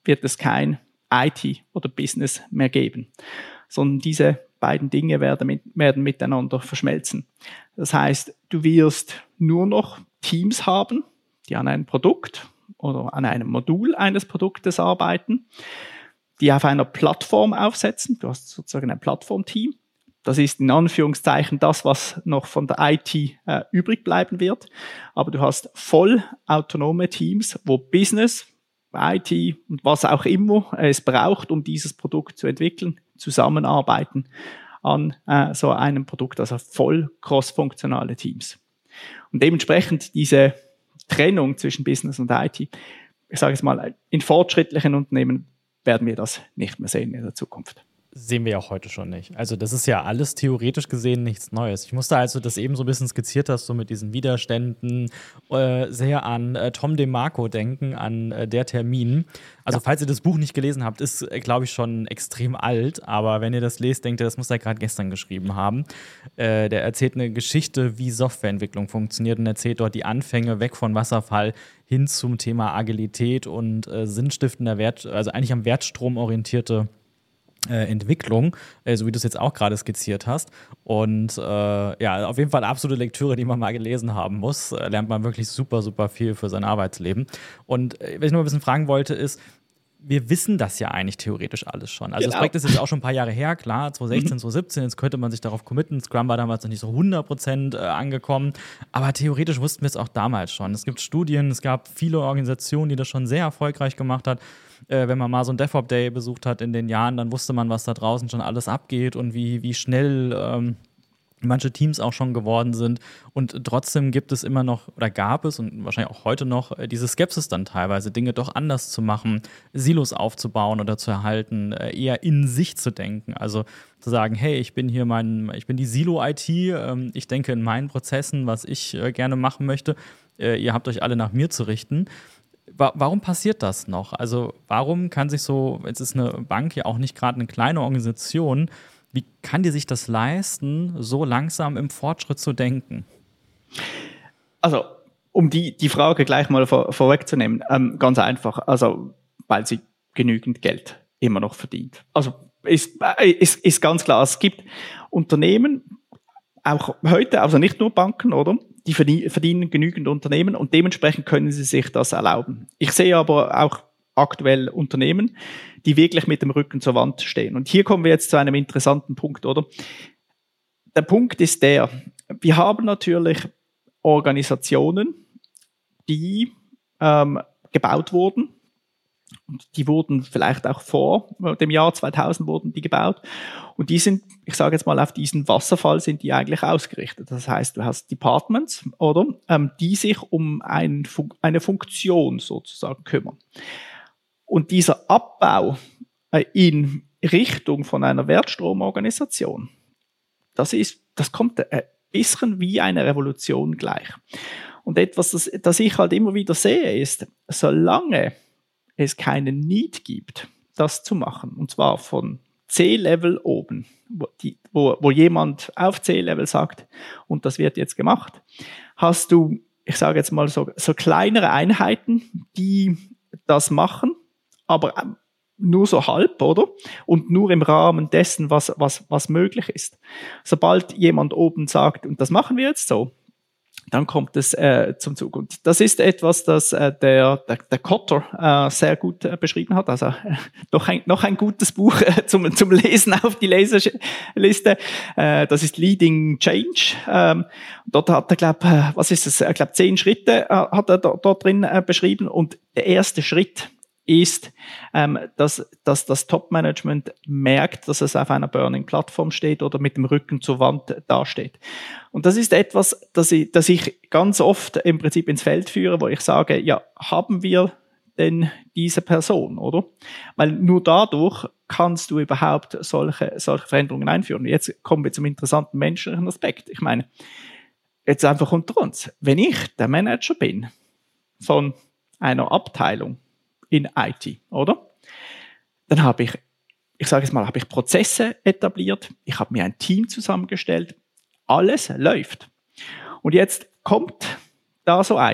wird es kein I T oder Business mehr geben, sondern diese beiden Dinge werden, mit, werden miteinander verschmelzen. Das heißt, du wirst nur noch Teams haben, die an einem Produkt oder an einem Modul eines Produktes arbeiten, die auf einer Plattform aufsetzen. Du hast sozusagen ein Plattformteam. Das ist in Anführungszeichen das, was noch von der I T äh, übrig bleiben wird. Aber du hast voll autonome Teams, wo Business, I T und was auch immer es braucht, um dieses Produkt zu entwickeln, zusammenarbeiten an äh, so einem Produkt, also voll cross-funktionale Teams. Und dementsprechend diese Trennung zwischen Business und I T, ich sage es mal, in fortschrittlichen Unternehmen werden wir das nicht mehr sehen in der Zukunft. Sehen wir ja auch heute schon nicht. Also das ist ja alles theoretisch gesehen nichts Neues. Ich musste, als du das eben so ein bisschen skizziert hast, so mit diesen Widerständen, äh, sehr an äh, Tom DeMarco denken, an äh, Der Termin. Also ja. Falls ihr das Buch nicht gelesen habt, ist, äh, glaube ich, schon extrem alt. Aber wenn ihr das lest, denkt ihr, das muss er gerade gestern geschrieben haben. Äh, der erzählt eine Geschichte, wie Softwareentwicklung funktioniert und erzählt dort die Anfänge weg von Wasserfall hin zum Thema Agilität und äh, sinnstiftender Wert, also eigentlich am Wertstrom orientierte Äh, Entwicklung, äh, so wie du es jetzt auch gerade skizziert hast. Und äh, ja, auf jeden Fall absolute Lektüre, die man mal gelesen haben muss. Äh, lernt man wirklich super, super viel für sein Arbeitsleben. Und äh, was ich noch ein bisschen fragen wollte, ist, wir wissen das ja eigentlich theoretisch alles schon. Also genau. Das Projekt ist jetzt auch schon ein paar Jahre her, klar, zwanzig sechzehn, zwanzig siebzehn, jetzt könnte man sich darauf committen. Scrum war damals noch nicht so hundert Prozent äh, angekommen, aber theoretisch wussten wir es auch damals schon. Es gibt Studien, es gab viele Organisationen, die das schon sehr erfolgreich gemacht hat. Äh, wenn man mal so einen DevOps Day besucht hat in den Jahren, dann wusste man, was da draußen schon alles abgeht und wie, wie schnell ähm, manche Teams auch schon geworden sind. Und trotzdem gibt es immer noch, oder gab es und wahrscheinlich auch heute noch, diese Skepsis dann teilweise, Dinge doch anders zu machen, Silos aufzubauen oder zu erhalten, eher in sich zu denken. Also zu sagen, hey, ich bin hier mein, ich bin die Silo-I T, ähm, ich denke in meinen Prozessen, was ich äh, gerne machen möchte. Äh, ihr habt euch alle nach mir zu richten. Wa- warum passiert das noch? Also warum kann sich so, jetzt ist eine Bank ja auch nicht gerade eine kleine Organisation, wie kann die sich das leisten, so langsam im Fortschritt zu denken? Also, um die, die Frage gleich mal vor, vorwegzunehmen, ähm, ganz einfach, also, weil sie genügend Geld immer noch verdient. Also, ist, ist, ist ganz klar, es gibt Unternehmen, auch heute, also nicht nur Banken, oder? Die verdienen, verdienen genügend Unternehmen und dementsprechend können sie sich das erlauben. Ich sehe aber auch aktuell Unternehmen, die wirklich mit dem Rücken zur Wand stehen. Und hier kommen wir jetzt zu einem interessanten Punkt, oder? Der Punkt ist der, wir haben natürlich Organisationen, die ähm, gebaut wurden. Und die wurden vielleicht auch vor dem Jahr zweitausend wurden die gebaut. Und die sind, ich sage jetzt mal, auf diesen Wasserfall sind die eigentlich ausgerichtet. Das heißt, du hast Departments, oder? Ähm, die sich um ein, eine Funktion sozusagen kümmern. Und dieser Abbau äh, in Richtung von einer Wertstromorganisation, das ist, das kommt ein bisschen wie eine Revolution gleich. Und etwas, das, das ich halt immer wieder sehe, ist, solange es keinen Need gibt, das zu machen, und zwar von C-Level oben, wo, die, wo, wo jemand auf C-Level sagt, und das wird jetzt gemacht, hast du, ich sage jetzt mal so, so kleinere Einheiten, die das machen, aber nur so halb, oder? Und nur im Rahmen dessen, was, was, was möglich ist. Sobald jemand oben sagt, und das machen wir jetzt so, dann kommt es äh, zum Zug. Und das ist etwas, das äh, der, der, der Kotter äh, sehr gut äh, beschrieben hat. Also äh, noch, ein, noch ein gutes Buch äh, zum, zum Lesen auf die Leseliste. Äh, das ist Leading Change. Ähm, dort hat er, glaube äh, was ist es? Ich glaube, zehn Schritte äh, hat er dort, dort drin äh, beschrieben. Und der erste Schritt ist, ähm, dass, dass das Top-Management merkt, dass es auf einer Burning-Plattform steht oder mit dem Rücken zur Wand dasteht. Und das ist etwas, das ich, das ich ganz oft im Prinzip ins Feld führe, wo ich sage, ja, haben wir denn diese Person, oder? Weil nur dadurch kannst du überhaupt solche, solche Veränderungen einführen. Jetzt kommen wir zum interessanten menschlichen Aspekt. Ich meine, jetzt einfach unter uns. Wenn ich der Manager bin von einer Abteilung in I T, oder? Dann habe ich, ich sage es mal, habe ich Prozesse etabliert, ich habe mir ein Team zusammengestellt, alles läuft. Und jetzt kommt da so einer,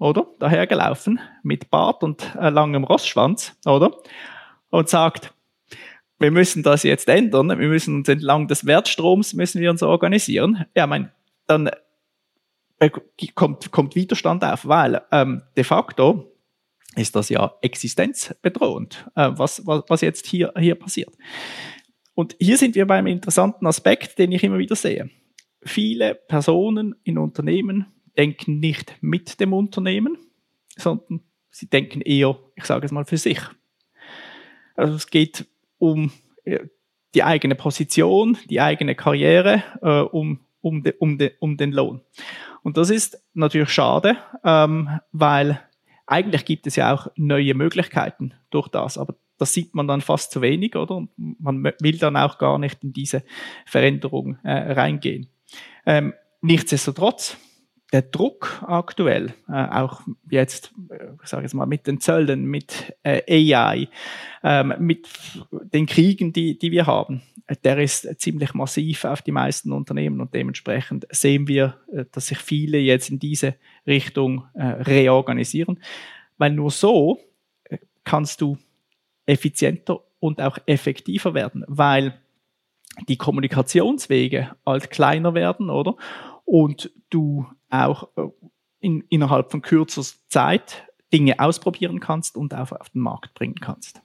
oder? Dahergelaufen, mit Bart und äh, langem Rossschwanz, oder? Und sagt, wir müssen das jetzt ändern, wir müssen uns entlang des Wertstroms, müssen wir uns organisieren. Ja, mein, dann äh, kommt, kommt Widerstand auf, weil ähm, de facto ist das ja existenzbedrohend, äh, was, was, was jetzt hier, hier passiert. Und hier sind wir beim interessanten Aspekt, den ich immer wieder sehe. Viele Personen in Unternehmen denken nicht mit dem Unternehmen, sondern sie denken eher, ich sage es mal, für sich. Also es geht um die eigene Position, die eigene Karriere, äh, um, um, de, um, de, um den Lohn. Und das ist natürlich schade, ähm, weil eigentlich gibt es ja auch neue Möglichkeiten durch das, aber das sieht man dann fast zu wenig, oder? Und man will dann auch gar nicht in diese Veränderung äh, reingehen. Ähm, nichtsdestotrotz, der Druck aktuell, äh, auch jetzt, äh, ich sage jetzt mal, mit den Zöllen, mit äh, A I, ähm, mit den Kriegen, die, die wir haben, äh, der ist ziemlich massiv auf die meisten Unternehmen und dementsprechend sehen wir, äh, dass sich viele jetzt in diese Richtung äh, reorganisieren, weil nur so äh, kannst du effizienter und auch effektiver werden, weil die Kommunikationswege halt kleiner werden, oder? Und du auch in, innerhalb von kürzester Zeit Dinge ausprobieren kannst und auch auf den Markt bringen kannst.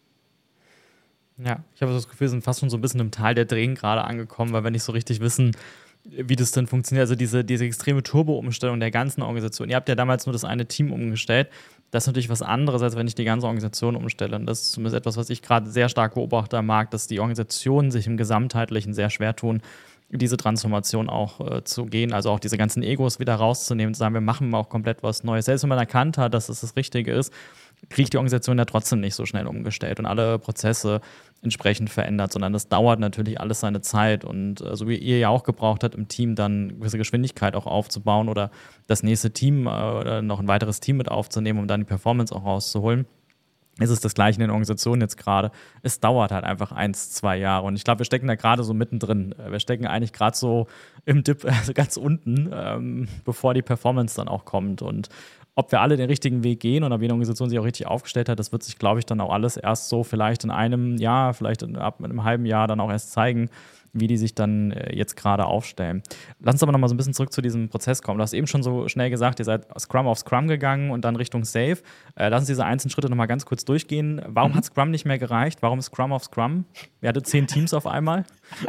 Ja, ich habe das Gefühl, wir sind fast schon so ein bisschen im Tal der Tränen gerade angekommen, weil wir nicht so richtig wissen, wie das denn funktioniert. Also diese, diese extreme Turbo-Umstellung der ganzen Organisation. Ihr habt ja damals nur das eine Team umgestellt. Das ist natürlich was anderes, als wenn ich die ganze Organisation umstelle. Und das ist zumindest etwas, was ich gerade sehr stark beobachte am Markt, dass die Organisationen sich im Gesamtheitlichen sehr schwer tun, diese Transformation auch äh, zu gehen, also auch diese ganzen Egos wieder rauszunehmen und zu sagen, wir machen auch komplett was Neues. Selbst wenn man erkannt hat, dass es das Richtige ist, kriegt die Organisation ja trotzdem nicht so schnell umgestellt und alle Prozesse entsprechend verändert, sondern das dauert natürlich alles seine Zeit und äh, so wie ihr ja auch gebraucht habt, im Team dann gewisse Geschwindigkeit auch aufzubauen oder das nächste Team äh, oder noch ein weiteres Team mit aufzunehmen, um dann die Performance auch rauszuholen, ist es das Gleiche in den Organisationen jetzt gerade. Es dauert halt einfach eins, zwei Jahre. Und ich glaube, wir stecken da gerade so mittendrin. Wir stecken eigentlich gerade so im Dip, also ganz unten, ähm, bevor die Performance dann auch kommt. Und ob wir alle den richtigen Weg gehen und ob jede Organisation sich auch richtig aufgestellt hat, das wird sich, glaube ich, dann auch alles erst so vielleicht in einem Jahr, vielleicht in, ab einem halben Jahr dann auch erst zeigen, wie die sich dann äh, jetzt gerade aufstellen. Lass uns aber noch mal so ein bisschen zurück zu diesem Prozess kommen. Du hast eben schon so schnell gesagt, ihr seid Scrum auf Scrum gegangen und dann Richtung Safe. Äh, lass uns diese einzelnen Schritte noch mal ganz kurz durchgehen. Warum mhm. hat Scrum nicht mehr gereicht? Warum ist Scrum auf Scrum? Ihr hattet zehn Teams auf einmal.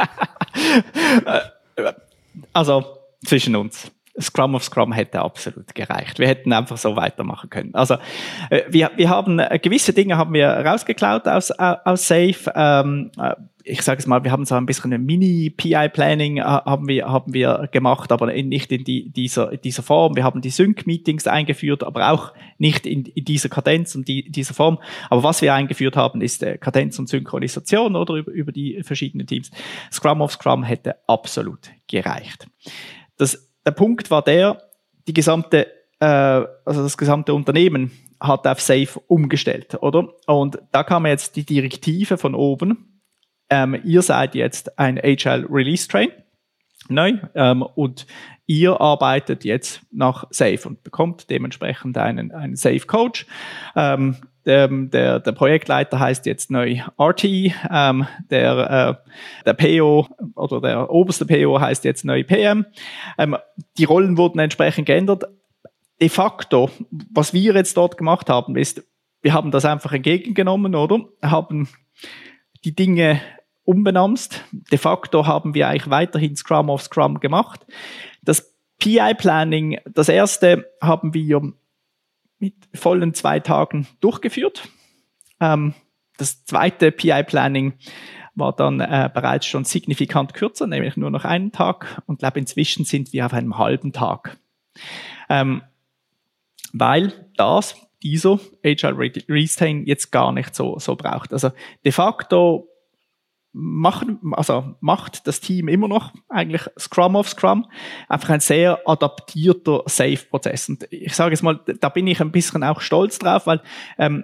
Also zwischen uns. Scrum of Scrum hätte absolut gereicht. Wir hätten einfach so weitermachen können. Also äh, wir, wir haben äh, gewisse Dinge haben wir rausgeklaut aus, äh, aus Safe. Ähm, äh, ich sage es mal, wir haben so ein bisschen ein Mini-P I-Planning äh, haben wir haben wir gemacht, aber in, nicht in die, dieser in dieser Form. Wir haben die Sync-Meetings eingeführt, aber auch nicht in, in dieser Kadenz und die, dieser Form. Aber was wir eingeführt haben, ist äh, Kadenz und Synchronisation oder über, über die verschiedenen Teams. Scrum of Scrum hätte absolut gereicht. Das Der Punkt war der, die gesamte, äh, also das gesamte Unternehmen hat auf Safe umgestellt, oder? Und da kam jetzt die Direktive von oben. Ähm, ihr seid jetzt ein Agile Release Train, neu, ähm, und ihr arbeitet jetzt nach Safe und bekommt dementsprechend einen, einen Safe Coach. Ähm, Der, der, der Projektleiter heißt jetzt neu R T, ähm, der, äh, der P O oder der oberste P O heißt jetzt neu P M. Ähm, die Rollen wurden entsprechend geändert. De facto, was wir jetzt dort gemacht haben, ist, wir haben das einfach entgegengenommen, oder? Haben die Dinge umbenamst. De facto haben wir eigentlich weiterhin Scrum of Scrum gemacht. Das P I-Planning, das erste haben wir mit vollen zwei Tagen durchgeführt. Ähm, das zweite P I-Planning war dann äh, bereits schon signifikant kürzer, nämlich nur noch einen Tag. Und ich glaube, inzwischen sind wir auf einem halben Tag. Ähm, weil das, dieser Agile Release jetzt gar nicht so, so braucht. Also de facto machen, also macht das Team immer noch eigentlich Scrum of Scrum, einfach ein sehr adaptierter Safe-Prozess. Und ich sage es mal, da bin ich ein bisschen auch stolz drauf, weil ähm,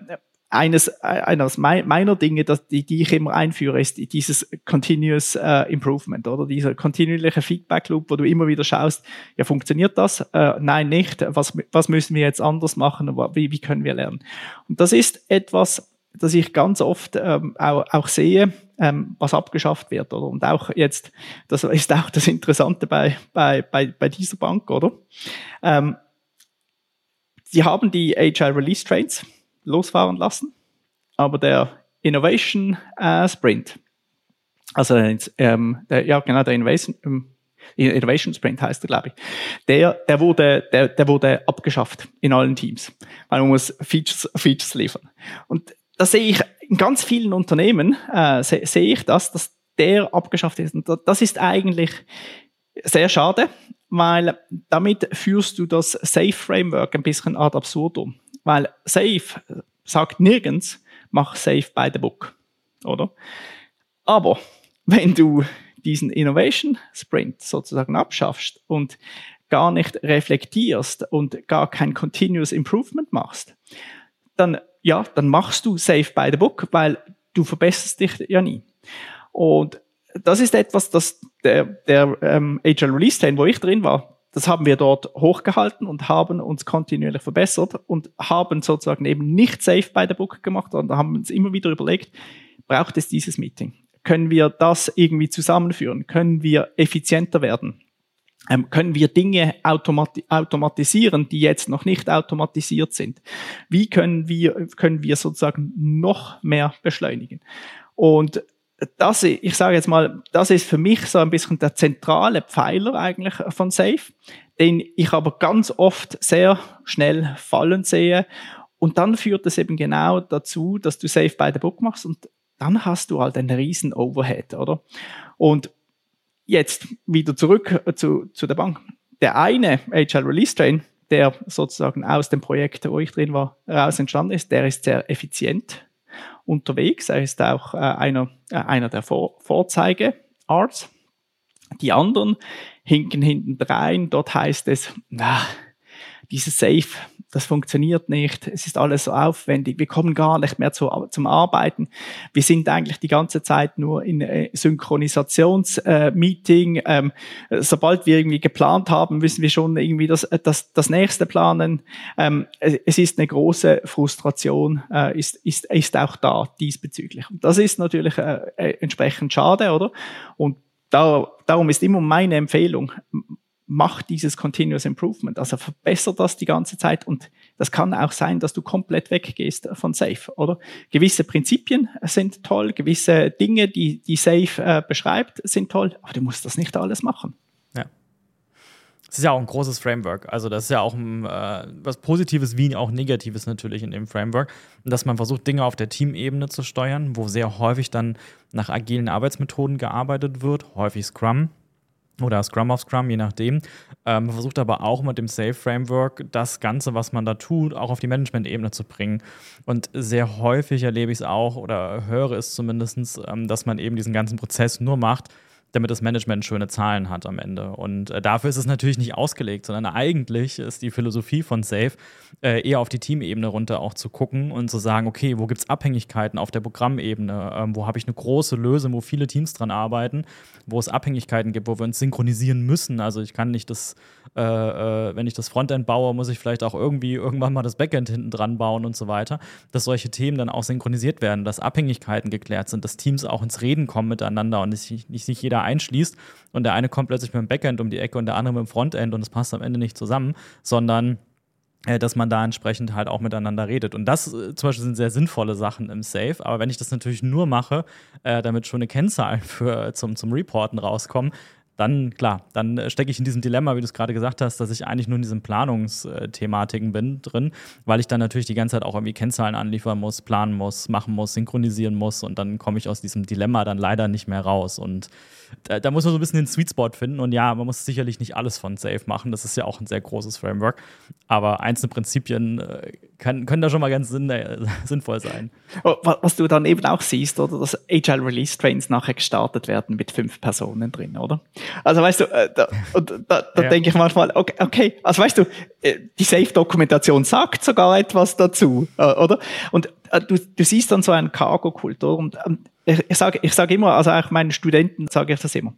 eines, eines meiner Dinge, dass die, die ich immer einführe, ist dieses Continuous äh, Improvement, oder? Dieser kontinuierliche Feedback Loop, wo du immer wieder schaust, ja, funktioniert das? Äh, nein, nicht. Was, was müssen wir jetzt anders machen? Wie, wie können wir lernen? Und das ist etwas, das ich ganz oft ähm, auch, auch sehe, ähm, was abgeschafft wird, oder? Und auch jetzt, das ist auch das Interessante bei, bei, bei, bei dieser Bank, oder? Ähm, sie haben die Agile Release Trains losfahren lassen, aber der Innovation äh, Sprint, also ähm, der, ja genau, der Innovation, ähm, Innovation Sprint heißt er, glaube ich, der, der wurde, der, der wurde abgeschafft in allen Teams, weil man muss Features, Features liefern. Und da sehe ich in ganz vielen Unternehmen, äh, sehe, sehe ich das, dass der abgeschafft ist. Und das ist eigentlich sehr schade, weil damit führst du das Safe-Framework ein bisschen ad absurdum. Weil Safe sagt nirgends, mach Safe by the book, oder? Aber wenn du diesen Innovation Sprint sozusagen abschaffst und gar nicht reflektierst und gar kein Continuous Improvement machst, dann, ja, dann machst du Safe by the book, weil du verbesserst dich ja nie. Und das ist etwas, das der, der ähm, Agile Release Train, wo ich drin war, das haben wir dort hochgehalten und haben uns kontinuierlich verbessert und haben sozusagen eben nicht Safe by the book gemacht, sondern haben uns immer wieder überlegt, braucht es dieses Meeting? Können wir das irgendwie zusammenführen? Können wir effizienter werden? Ähm, können wir Dinge automati- automatisieren, die jetzt noch nicht automatisiert sind? Wie können wir, können wir sozusagen noch mehr beschleunigen? Und das, ich sage jetzt mal, das ist für mich so ein bisschen der zentrale Pfeiler eigentlich von Safe, den ich aber ganz oft sehr schnell fallen sehe. Und dann führt es eben genau dazu, dass du Safe by the book machst und dann hast du halt einen riesen Overhead, oder? Und jetzt wieder zurück zu, zu der Bank. Der eine Agile Release Train, der sozusagen aus dem Projekt, wo ich drin war, heraus entstanden ist, der ist sehr effizient unterwegs. Er ist auch äh, einer, äh, einer der Vor- Vorzeige-Arts. Die anderen hinken hinten rein. Dort heißt es, na, dieses Safe, das funktioniert nicht. Es ist alles so aufwendig. Wir kommen gar nicht mehr zu, zum Arbeiten. Wir sind eigentlich die ganze Zeit nur in äh, Synchronisationsmeeting. Äh, ähm, sobald wir irgendwie geplant haben, müssen wir schon irgendwie das, das, das nächste planen. Ähm, es ist eine große Frustration, äh, ist, ist, ist auch da diesbezüglich. Und das ist natürlich äh, entsprechend schade, oder? Und da, darum ist immer meine Empfehlung, mach dieses Continuous Improvement, also verbessert das die ganze Zeit und das kann auch sein, dass du komplett weggehst von Safe, oder? Gewisse Prinzipien sind toll, gewisse Dinge, die, die Safe äh, beschreibt, sind toll, aber du musst das nicht alles machen. Ja. Es ist ja auch ein großes Framework, also das ist ja auch ein, äh, was Positives wie auch Negatives natürlich in dem Framework, dass man versucht, Dinge auf der Teamebene zu steuern, wo sehr häufig dann nach agilen Arbeitsmethoden gearbeitet wird, häufig Scrum, oder Scrum of Scrum, je nachdem. Ähm, man versucht aber auch mit dem Safe-Framework das Ganze, was man da tut, auch auf die Management-Ebene zu bringen. Und sehr häufig erlebe ich es auch oder höre es zumindest, ähm, dass man eben diesen ganzen Prozess nur macht, damit das Management schöne Zahlen hat am Ende. Und äh, dafür ist es natürlich nicht ausgelegt, sondern eigentlich ist die Philosophie von Safe äh, eher auf die Teamebene runter auch zu gucken und zu sagen, okay, wo gibt es Abhängigkeiten auf der Programmebene? Ähm, wo habe ich eine große Lösung, wo viele Teams dran arbeiten, wo es Abhängigkeiten gibt, wo wir uns synchronisieren müssen. Also ich kann nicht das, äh, äh, wenn ich das Frontend baue, muss ich vielleicht auch irgendwie irgendwann mal das Backend hinten dran bauen und so weiter, dass solche Themen dann auch synchronisiert werden, dass Abhängigkeiten geklärt sind, dass Teams auch ins Reden kommen miteinander und nicht, nicht, nicht jeder einschließt und der eine kommt plötzlich mit dem Backend um die Ecke und der andere mit dem Frontend und es passt am Ende nicht zusammen, sondern äh, dass man da entsprechend halt auch miteinander redet. Und das äh, zum Beispiel sind sehr sinnvolle Sachen im Safe, aber wenn ich das natürlich nur mache, äh, damit schon eine Kennzahl für, zum, zum Reporten rauskommen, dann, klar, dann stecke ich in diesem Dilemma, wie du es gerade gesagt hast, dass ich eigentlich nur in diesen Planungsthematiken bin drin, weil ich dann natürlich die ganze Zeit auch irgendwie Kennzahlen anliefern muss, planen muss, machen muss, synchronisieren muss und dann komme ich aus diesem Dilemma dann leider nicht mehr raus. Und da, da muss man so ein bisschen den Sweet Spot finden und ja, man muss sicherlich nicht alles von Safe machen, das ist ja auch ein sehr großes Framework, aber einzelne Prinzipien äh, kann, können da schon mal ganz sinn, äh, sinnvoll sein. Was du dann eben auch siehst, oder, dass Agile Release Trains nachher gestartet werden mit fünf Personen drin, oder? Also weißt du, äh, da, und da, da ja. denke ich manchmal, okay, okay, also weißt du, die Safe-Dokumentation sagt sogar etwas dazu, äh, oder? Und äh, du, du siehst dann so einen Cargo-Kultur und ähm, ich, ich sage ich sage immer, also auch meinen Studenten sage ich das immer,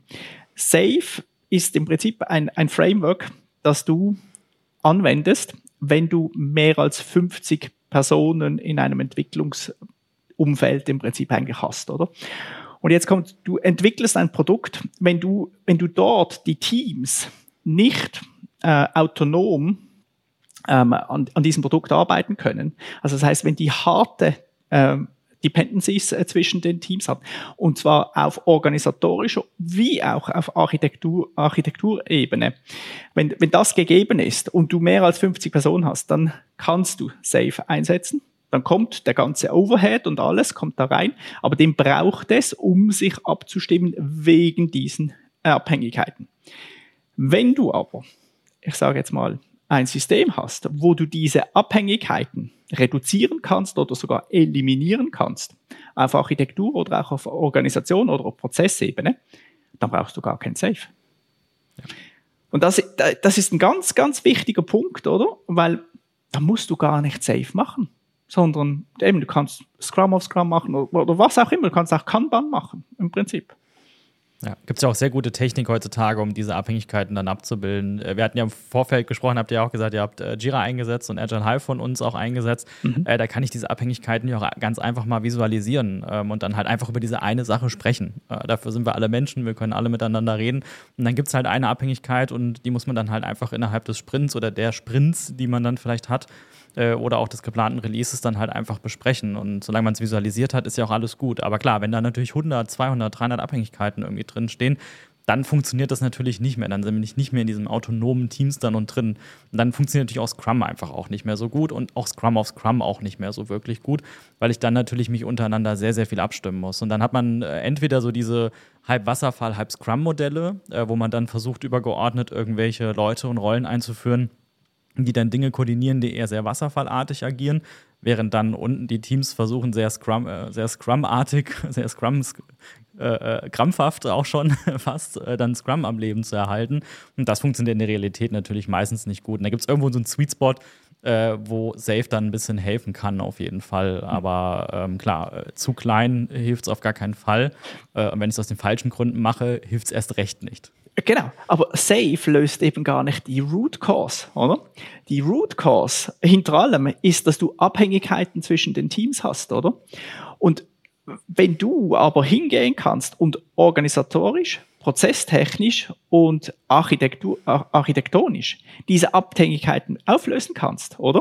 Safe ist im Prinzip ein, ein Framework, das du anwendest, wenn du mehr als fünfzig Personen in einem Entwicklungsumfeld im Prinzip eigentlich hast, oder? Und jetzt kommt, du entwickelst ein Produkt, wenn du, wenn du dort die Teams nicht äh, autonom ähm, an, an diesem Produkt arbeiten können, also das heißt, wenn die harte äh, Dependencies äh, zwischen den Teams haben, und zwar auf organisatorischer wie auch auf Architektur, Architekturebene. Wenn, wenn das gegeben ist und du mehr als fünfzig Personen hast, dann kannst du Safe einsetzen. Dann kommt der ganze Overhead und alles kommt da rein, aber den braucht es, um sich abzustimmen wegen diesen Abhängigkeiten. Wenn du aber, ich sage jetzt mal, ein System hast, wo du diese Abhängigkeiten reduzieren kannst oder sogar eliminieren kannst, auf Architektur oder auch auf Organisation oder auf Prozessebene, dann brauchst du gar kein Safe. Ja. Und das, das ist ein ganz, ganz wichtiger Punkt, oder? Weil da musst du gar nicht Safe machen, sondern eben, du kannst Scrum auf Scrum machen oder, oder was auch immer, du kannst auch Kanban machen, im Prinzip. Ja, gibt es ja auch sehr gute Technik heutzutage, um diese Abhängigkeiten dann abzubilden. Wir hatten ja im Vorfeld gesprochen, habt ihr ja auch gesagt, ihr habt Jira eingesetzt und Agile Hive von uns auch eingesetzt. Mhm. Äh, da kann ich diese Abhängigkeiten ja auch ganz einfach mal visualisieren ähm, und dann halt einfach über diese eine Sache sprechen. Äh, dafür sind wir alle Menschen, wir können alle miteinander reden. Und dann gibt es halt eine Abhängigkeit und die muss man dann halt einfach innerhalb des Sprints oder der Sprints, die man dann vielleicht hat, äh, oder auch des geplanten Releases dann halt einfach besprechen. Und solange man es visualisiert hat, ist ja auch alles gut. Aber klar, wenn da natürlich hundert, zweihundert, dreihundert Abhängigkeiten irgendwie drin stehen, dann funktioniert das natürlich nicht mehr. Dann sind wir nicht mehr in diesem autonomen Teams dann und drin. Und dann funktioniert natürlich auch Scrum einfach auch nicht mehr so gut und auch Scrum auf Scrum auch nicht mehr so wirklich gut, weil ich dann natürlich mich untereinander sehr, sehr viel abstimmen muss. Und dann hat man äh, entweder so diese halb Wasserfall, halb Scrum-Modelle, äh, wo man dann versucht, übergeordnet irgendwelche Leute und Rollen einzuführen, die dann Dinge koordinieren, die eher sehr wasserfallartig agieren, während dann unten die Teams versuchen, sehr Scrum, äh, sehr Scrum-artig, sehr Scrum, äh, krampfhaft auch schon fast, äh, dann Scrum am Leben zu erhalten. Und das funktioniert in der Realität natürlich meistens nicht gut. Und da gibt es irgendwo so einen Sweet Spot, äh, wo Safe dann ein bisschen helfen kann, auf jeden Fall. Aber ähm, klar, äh, zu klein hilft es auf gar keinen Fall. Äh, und wenn ich es aus den falschen Gründen mache, hilft es erst recht nicht. Genau, aber Safe löst eben gar nicht die Root Cause, oder? Die Root Cause hinter allem ist, dass du Abhängigkeiten zwischen den Teams hast, oder? Und wenn du aber hingehen kannst und organisatorisch, prozesstechnisch und Architektur, architektonisch diese Abhängigkeiten auflösen kannst, oder?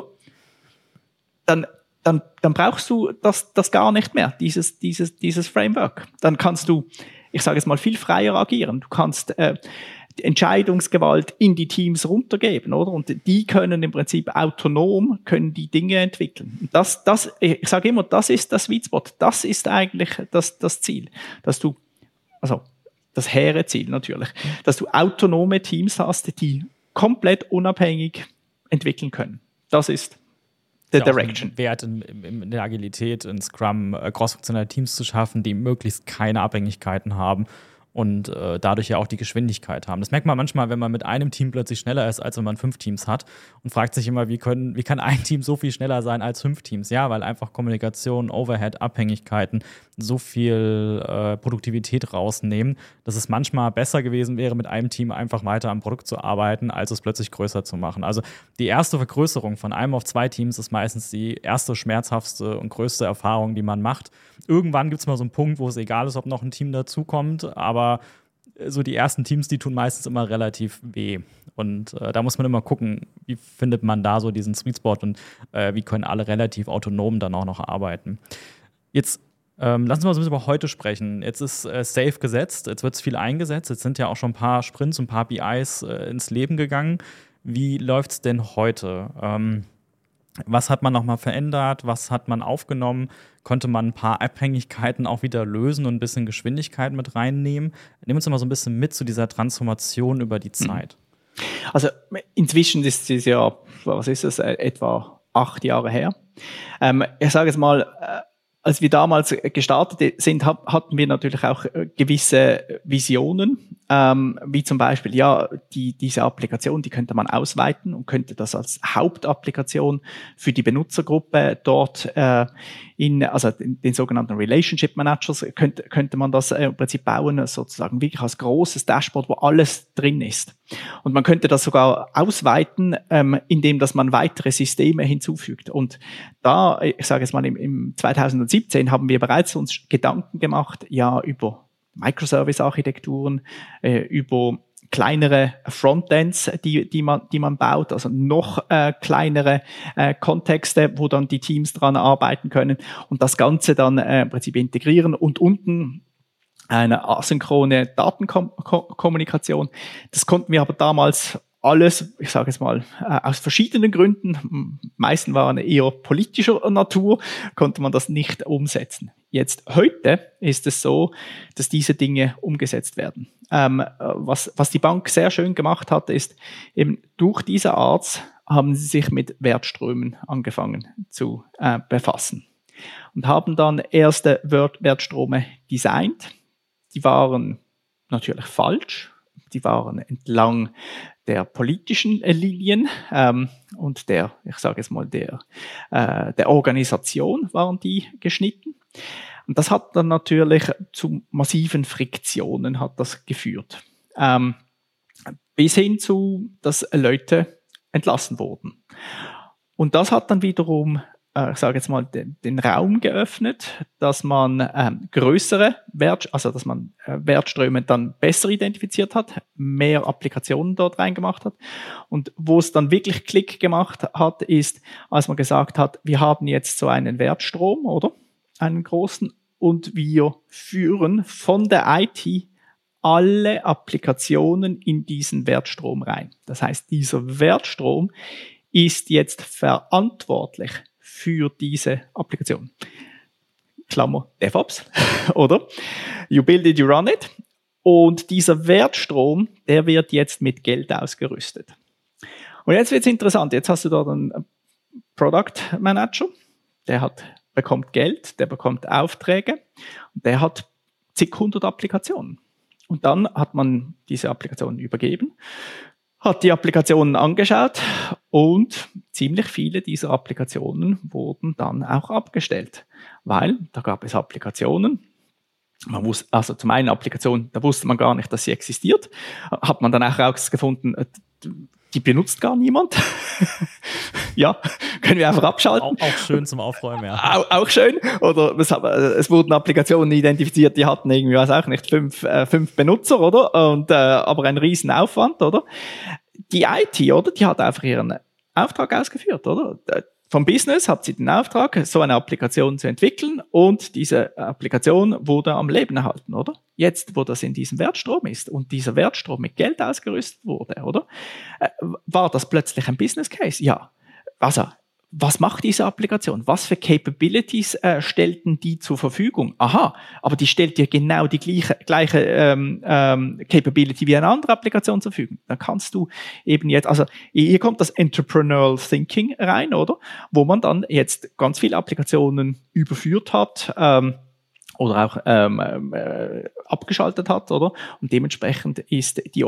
Dann, dann, dann brauchst du das, das gar nicht mehr, dieses, dieses, dieses Framework. Dann kannst du, ich sage jetzt mal, viel freier agieren. Du kannst äh, die Entscheidungsgewalt in die Teams runtergeben, oder? Und die können im Prinzip autonom, können die Dinge entwickeln. Und das, das, ich sage immer, das ist das Sweet Spot. Das ist eigentlich das, das Ziel, dass du, also das hehre Ziel natürlich, dass du autonome Teams hast, die komplett unabhängig entwickeln können. Das ist the direction. Wert in, in, in der Agilität, in Scrum, äh, crossfunktionale Teams zu schaffen, die möglichst keine Abhängigkeiten haben und äh, dadurch ja auch die Geschwindigkeit haben. Das merkt man manchmal, wenn man mit einem Team plötzlich schneller ist, als wenn man fünf Teams hat und fragt sich immer, wie, können, wie kann ein Team so viel schneller sein als fünf Teams? Ja, weil einfach Kommunikation, Overhead, Abhängigkeiten so viel äh, Produktivität rausnehmen, dass es manchmal besser gewesen wäre, mit einem Team einfach weiter am Produkt zu arbeiten, als es plötzlich größer zu machen. Also die erste Vergrößerung von einem auf zwei Teams ist meistens die erste schmerzhaftste und größte Erfahrung, die man macht. Irgendwann gibt es mal so einen Punkt, wo es egal ist, ob noch ein Team dazukommt, aber so die ersten Teams, die tun meistens immer relativ weh. Und äh, da muss man immer gucken, wie findet man da so diesen Sweet Spot und äh, wie können alle relativ autonom dann auch noch arbeiten. Jetzt Ähm, lassen wir mal so ein bisschen über heute sprechen. Jetzt ist äh, Safe gesetzt, jetzt wird es viel eingesetzt, jetzt sind ja auch schon ein paar Sprints und ein paar B Is äh, ins Leben gegangen. Wie läuft es denn heute? Ähm, was hat man nochmal verändert? Was hat man aufgenommen? Konnte man ein paar Abhängigkeiten auch wieder lösen und ein bisschen Geschwindigkeit mit reinnehmen? Nimm uns mal so ein bisschen mit zu dieser Transformation über die Zeit. Also inzwischen ist es ja, was ist es, etwa acht Jahre her. Ähm, ich sage es mal, äh, als wir damals gestartet sind, hatten wir natürlich auch gewisse Visionen, ähm, wie zum Beispiel, ja, die, diese Applikation, die könnte man ausweiten und könnte das als Hauptapplikation für die Benutzergruppe dort äh, in, also den, den sogenannten Relationship Managers, könnte, könnte man das äh, im Prinzip bauen, sozusagen wirklich als großes Dashboard, wo alles drin ist. Und man könnte das sogar ausweiten, ähm, indem dass man weitere Systeme hinzufügt. Und da, ich sage es mal, im, im zweitausendsiebzehn haben wir bereits uns Gedanken gemacht, ja, über Microservice-Architekturen, äh, über kleinere Frontends, die, die man, die man baut, also noch äh, kleinere äh, Kontexte, wo dann die Teams dran arbeiten können und das Ganze dann äh, im Prinzip integrieren und unten eine asynchrone Datenkommunikation. Das konnten wir aber damals alles, ich sage es mal, aus verschiedenen Gründen, meisten waren eher politischer Natur, konnte man das nicht umsetzen. Jetzt heute ist es so, dass diese Dinge umgesetzt werden. Ähm, was, was die Bank sehr schön gemacht hat, ist eben durch diese Art haben sie sich mit Wertströmen angefangen zu äh, befassen und haben dann erste Wert, Wertströme designt. Die waren natürlich falsch, die waren entlang der politischen Linien ähm, und der, ich sage es mal, der, äh, der Organisation waren die geschnitten. Und das hat dann natürlich zu massiven Friktionen hat das geführt. Ähm, bis hin zu, dass Leute entlassen wurden. Und das hat dann wiederum, äh, ich sage jetzt mal, den, den Raum geöffnet, dass man ähm, größere Wert, also dass man äh, Wertströme dann besser identifiziert hat, mehr Applikationen dort reingemacht hat. Und wo es dann wirklich Klick gemacht hat, ist, als man gesagt hat, wir haben jetzt so einen Wertstrom, oder? Einen großen, und wir führen von der I T alle Applikationen in diesen Wertstrom rein. Das heißt, dieser Wertstrom ist jetzt verantwortlich für diese Applikation. Klammer DevOps, oder? You build it, you run it. Und dieser Wertstrom, der wird jetzt mit Geld ausgerüstet. Und jetzt wird es interessant. Jetzt hast du da einen Product Manager, der hat bekommt Geld, der bekommt Aufträge und der hat zig hundert Applikationen. Und dann hat man diese Applikationen übergeben, hat die Applikationen angeschaut und ziemlich viele dieser Applikationen wurden dann auch abgestellt, weil da gab es Applikationen, man wusste, also zum einen Applikationen, da wusste man gar nicht, dass sie existiert, hat man dann auch herausgefunden, die benutzt gar niemand. Ja, können wir einfach abschalten. Auch, auch schön zum Aufräumen, ja. Auch, auch schön. Oder es, es wurden Applikationen identifiziert, die hatten irgendwie, weiß auch nicht, fünf, äh, fünf Benutzer, oder? Und, äh, aber ein riesen Aufwand, oder? Die I T, oder? Die hat einfach ihren Auftrag ausgeführt, oder? Vom Business hat sie den Auftrag, so eine Applikation zu entwickeln und diese Applikation wurde am Leben erhalten, oder? Jetzt, wo das in diesem Wertstrom ist und dieser Wertstrom mit Geld ausgerüstet wurde, oder? Äh, war das plötzlich ein Business Case? Ja. Also, was macht diese Applikation? Was für Capabilities äh, stellten die zur Verfügung? Aha, aber die stellt dir genau die gleiche, gleiche ähm, ähm, Capability wie eine andere Applikation zur Verfügung. Dann kannst du eben jetzt, also hier kommt das Entrepreneurial Thinking rein, oder? Wo man dann jetzt ganz viele Applikationen überführt hat, ähm, oder auch ähm, äh, abgeschaltet hat, oder? Und dementsprechend ist die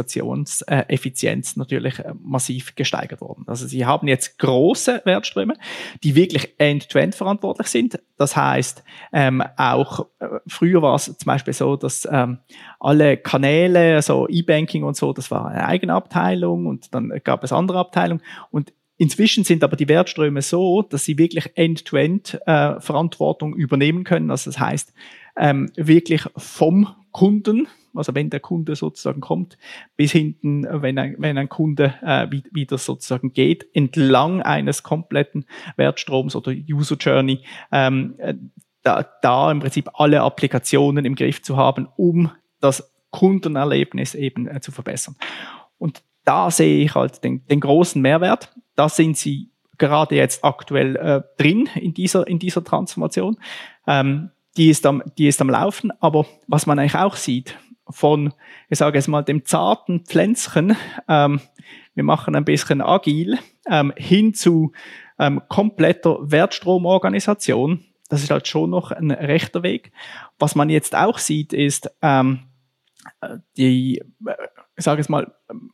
Organisationseffizienz natürlich äh, massiv gesteigert worden. Also sie haben jetzt große Wertströme, die wirklich end-to-end verantwortlich sind. Das heißt, ähm, auch äh, früher war es zum Beispiel so, dass ähm, alle Kanäle, so E-Banking und so, das war eine eigene Abteilung und dann gab es andere Abteilungen und inzwischen sind aber die Wertströme so, dass sie wirklich End-to-End äh, Verantwortung übernehmen können. Also das heißt, ähm, wirklich vom Kunden, also wenn der Kunde sozusagen kommt, bis hinten, wenn ein, wenn ein Kunde äh, wie, wie das sozusagen geht, entlang eines kompletten Wertstroms oder User Journey, ähm, da, da im Prinzip alle Applikationen im Griff zu haben, um das Kundenerlebnis eben äh, zu verbessern. Und da sehe ich halt den, den großen Mehrwert. Da sind sie gerade jetzt aktuell äh, drin in dieser, in dieser Transformation. Ähm, die ist am, die ist am Laufen. Aber was man eigentlich auch sieht, von, ich sage jetzt mal, dem zarten Pflänzchen, ähm, wir machen ein bisschen agil, ähm, hin zu, äh, ähm, kompletter Wertstromorganisation. Das ist halt schon noch ein rechter Weg. Was man jetzt auch sieht, ist ähm, die, ich sage es mal,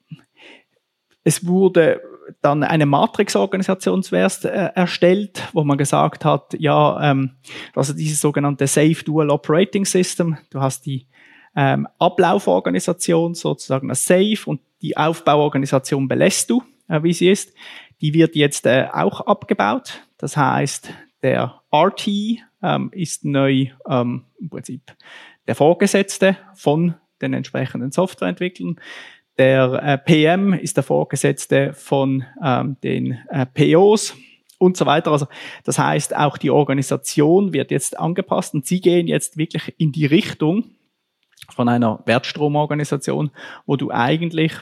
es wurde dann eine Matrix-Organisation zuerst äh, erstellt, wo man gesagt hat, ja, ähm, also dieses sogenannte Safe Dual Operating System, du hast die ähm, Ablauforganisation sozusagen das Safe und die Aufbauorganisation belässt du, äh, wie sie ist. Die wird jetzt äh, auch abgebaut. Das heißt, der R T ähm, ist neu ähm, im Prinzip der Vorgesetzte von den entsprechenden Softwareentwicklern. Der äh, P M ist der Vorgesetzte von ähm, den äh, P Os und so weiter. Also das heißt, auch die Organisation wird jetzt angepasst und sie gehen jetzt wirklich in die Richtung von einer Wertstromorganisation, wo du eigentlich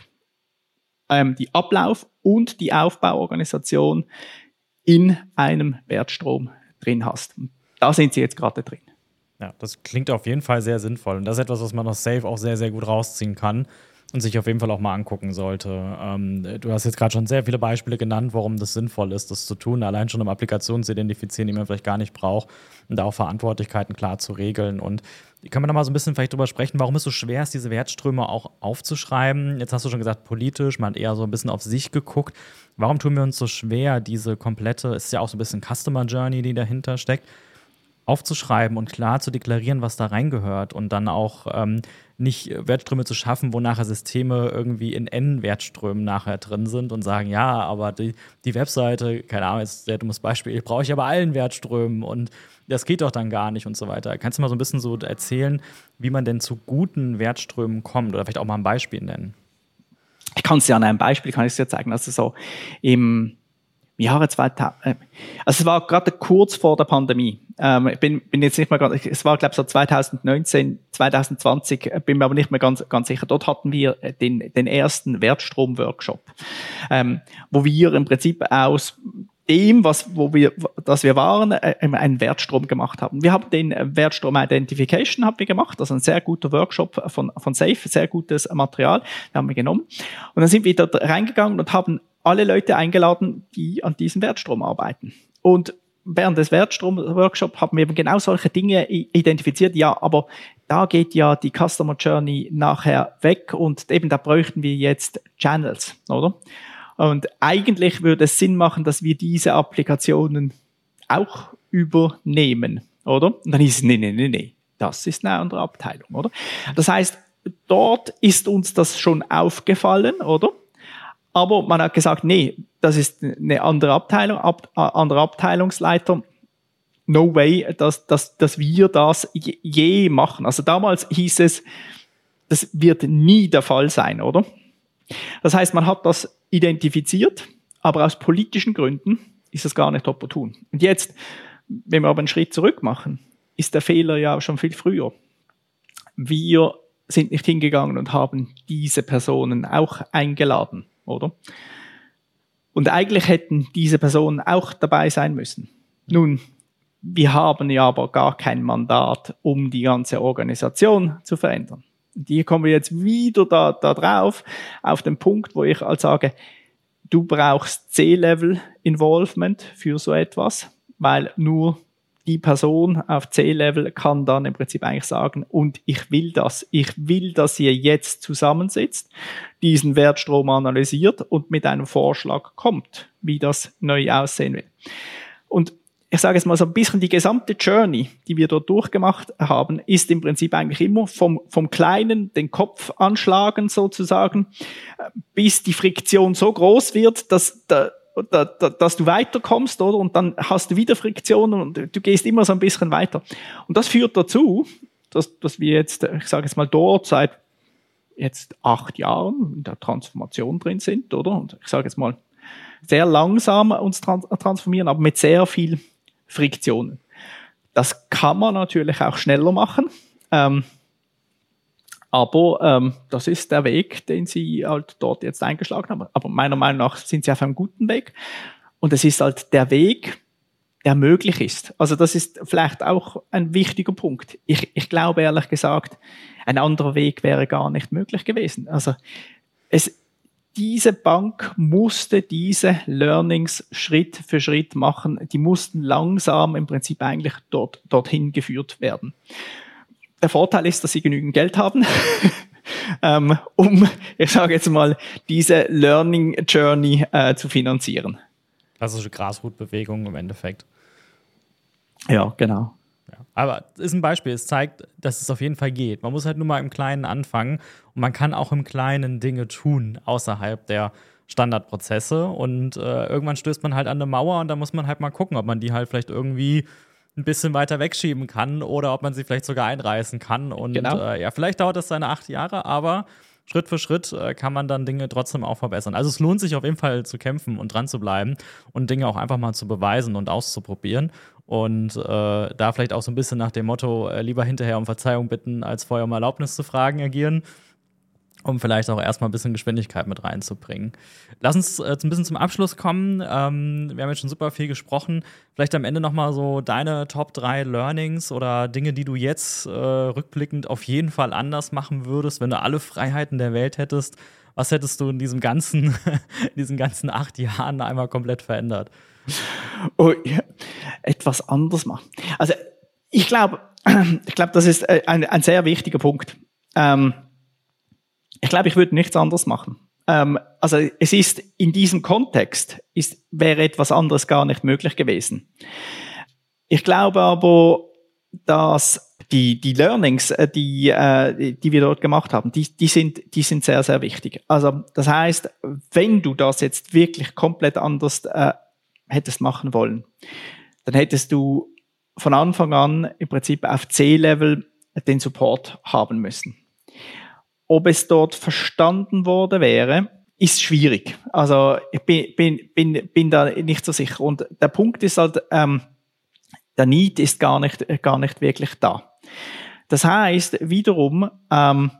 ähm, die Ablauf- und die Aufbauorganisation in einem Wertstrom drin hast. Und da sind sie jetzt gerade drin. Ja, das klingt auf jeden Fall sehr sinnvoll. Und das ist etwas, was man aus Safe auch sehr, sehr gut rausziehen kann und sich auf jeden Fall auch mal angucken sollte. Ähm, du hast jetzt gerade schon sehr viele Beispiele genannt, warum das sinnvoll ist, das zu tun. Allein schon um Applikationen zu identifizieren, die man vielleicht gar nicht braucht und da auch Verantwortlichkeiten klar zu regeln. Und können wir da mal so ein bisschen vielleicht drüber sprechen, warum es so schwer ist, diese Wertströme auch aufzuschreiben? Jetzt hast du schon gesagt, politisch, man hat eher so ein bisschen auf sich geguckt. Warum tun wir uns so schwer, diese komplette, es ist ja auch so ein bisschen Customer Journey, die dahinter steckt, aufzuschreiben und klar zu deklarieren, was da reingehört und dann auch ähm, nicht Wertströme zu schaffen, wo nachher Systeme irgendwie in N-Wertströmen nachher drin sind und sagen, ja, aber die, die Webseite, keine Ahnung, jetzt sehr dummes Beispiel, brauche ich aber allen Wertströmen und das geht doch dann gar nicht und so weiter. Kannst du mal so ein bisschen so erzählen, wie man denn zu guten Wertströmen kommt oder vielleicht auch mal ein Beispiel nennen? Ich kann es ja an einem Beispiel, kann ich es dir zeigen, also so im Jahre zweitausend, also es war gerade kurz vor der Pandemie. Ähm, ich bin, bin jetzt nicht mehr ganz, es war glaube ich so zwanzig neunzehn, zwanzig zwanzig, bin mir aber nicht mehr ganz, ganz sicher. Dort hatten wir den, den ersten Wertstrom-Workshop, ähm, wo wir im Prinzip aus dem, was, wo wir, dass wir waren, äh, einen Wertstrom gemacht haben. Wir haben den Wertstrom Identification haben wir gemacht, also ein sehr guter Workshop von, von Safe, sehr gutes Material, haben wir genommen. Und dann sind wir dort reingegangen und haben alle Leute eingeladen, die an diesem Wertstrom arbeiten. Und während des Wertstrom-Workshops haben wir eben genau solche Dinge identifiziert. Ja, aber da geht ja die Customer Journey nachher weg und eben da bräuchten wir jetzt Channels, oder? Und eigentlich würde es Sinn machen, dass wir diese Applikationen auch übernehmen, oder? Und dann hieß es, nee, nee, nee, nee, das ist eine andere Abteilung, oder? Das heißt, dort ist uns das schon aufgefallen, oder? Aber man hat gesagt, nee, das ist eine andere Abteilung, ab, andere Abteilungsleiter. No way, dass, dass, dass wir das je machen. Also damals hieß es, das wird nie der Fall sein, oder? Das heißt, man hat das identifiziert, aber aus politischen Gründen ist es gar nicht opportun. Und jetzt, wenn wir aber einen Schritt zurück machen, ist der Fehler ja schon viel früher. Wir sind nicht hingegangen und haben diese Personen auch eingeladen, oder? Und eigentlich hätten diese Personen auch dabei sein müssen. Nun, wir haben ja aber gar kein Mandat, um die ganze Organisation zu verändern. Und hier kommen wir jetzt wieder da, da drauf, auf den Punkt, wo ich halt sage, du brauchst C-Level-Involvement für so etwas, weil nur die Person auf C-Level kann dann im Prinzip eigentlich sagen, und ich will das. Ich will, dass ihr jetzt zusammensitzt, diesen Wertstrom analysiert und mit einem Vorschlag kommt, wie das neu aussehen will. Und ich sage jetzt mal so ein bisschen, die gesamte Journey, die wir dort durchgemacht haben, ist im Prinzip eigentlich immer vom, vom Kleinen den Kopf anschlagen sozusagen, bis die Friktion so groß wird, dass, da, da, da, dass du weiterkommst, oder? Und dann hast du wieder Friktion und du gehst immer so ein bisschen weiter. Und das führt dazu, dass, dass wir jetzt, ich sage jetzt mal dort seit jetzt acht Jahren in der Transformation drin sind, oder? Und ich sage jetzt mal sehr langsam uns transformieren, aber mit sehr viel Friktionen. Das kann man natürlich auch schneller machen, ähm, aber ähm, das ist der Weg, den sie halt dort jetzt eingeschlagen haben. Aber meiner Meinung nach sind sie auf einem guten Weg und es ist halt der Weg, der möglich ist. Also das ist vielleicht auch ein wichtiger Punkt. Ich, ich glaube ehrlich gesagt, ein anderer Weg wäre gar nicht möglich gewesen. Also es diese Bank musste diese Learnings Schritt für Schritt machen. Die mussten langsam im Prinzip eigentlich dort, dorthin geführt werden. Der Vorteil ist, dass sie genügend Geld haben, ähm, um, ich sage jetzt mal, diese Learning Journey äh, zu finanzieren. Klassische Grasroot-Bewegung im Endeffekt. Ja, genau. Ja, aber es ist ein Beispiel, es zeigt, dass es auf jeden Fall geht. Man muss halt nur mal im Kleinen anfangen und man kann auch im Kleinen Dinge tun, außerhalb der Standardprozesse und äh, irgendwann stößt man halt an eine Mauer und da muss man halt mal gucken, ob man die halt vielleicht irgendwie ein bisschen weiter wegschieben kann oder ob man sie vielleicht sogar einreißen kann und genau. äh, ja, vielleicht dauert das seine acht Jahre, aber Schritt für Schritt äh, kann man dann Dinge trotzdem auch verbessern. Also es lohnt sich auf jeden Fall zu kämpfen und dran zu bleiben und Dinge auch einfach mal zu beweisen und auszuprobieren. Und äh, da vielleicht auch so ein bisschen nach dem Motto, äh, lieber hinterher um Verzeihung bitten, als vorher um Erlaubnis zu fragen, agieren, um vielleicht auch erstmal ein bisschen Geschwindigkeit mit reinzubringen. Lass uns äh, ein bisschen zum Abschluss kommen. Ähm, wir haben jetzt schon super viel gesprochen. Vielleicht am Ende nochmal so deine Top drei Learnings oder Dinge, die du jetzt äh, rückblickend auf jeden Fall anders machen würdest, wenn du alle Freiheiten der Welt hättest. Was hättest du in diesem ganzen, in diesen ganzen acht Jahren einmal komplett verändert? Oh, ja. Etwas anders machen. Also ich glaube, ich glaube, das ist ein, ein sehr wichtiger Punkt. Ähm, ich glaube, ich würde nichts anderes machen. Ähm, also es ist in diesem Kontext ist, wäre etwas anderes gar nicht möglich gewesen. Ich glaube aber, dass die, die Learnings, die, äh, die wir dort gemacht haben, die, die sind, die sind sehr, sehr wichtig. Also das heißt, wenn du das jetzt wirklich komplett anders äh, hättest machen wollen, dann hättest du von Anfang an im Prinzip auf C-Level den Support haben müssen. Ob es dort verstanden worden wäre, ist schwierig. Also ich bin, bin, bin, bin da nicht so sicher. Und der Punkt ist halt, ähm, der Need ist gar nicht, gar nicht wirklich da. Das heißt wiederum, ähm,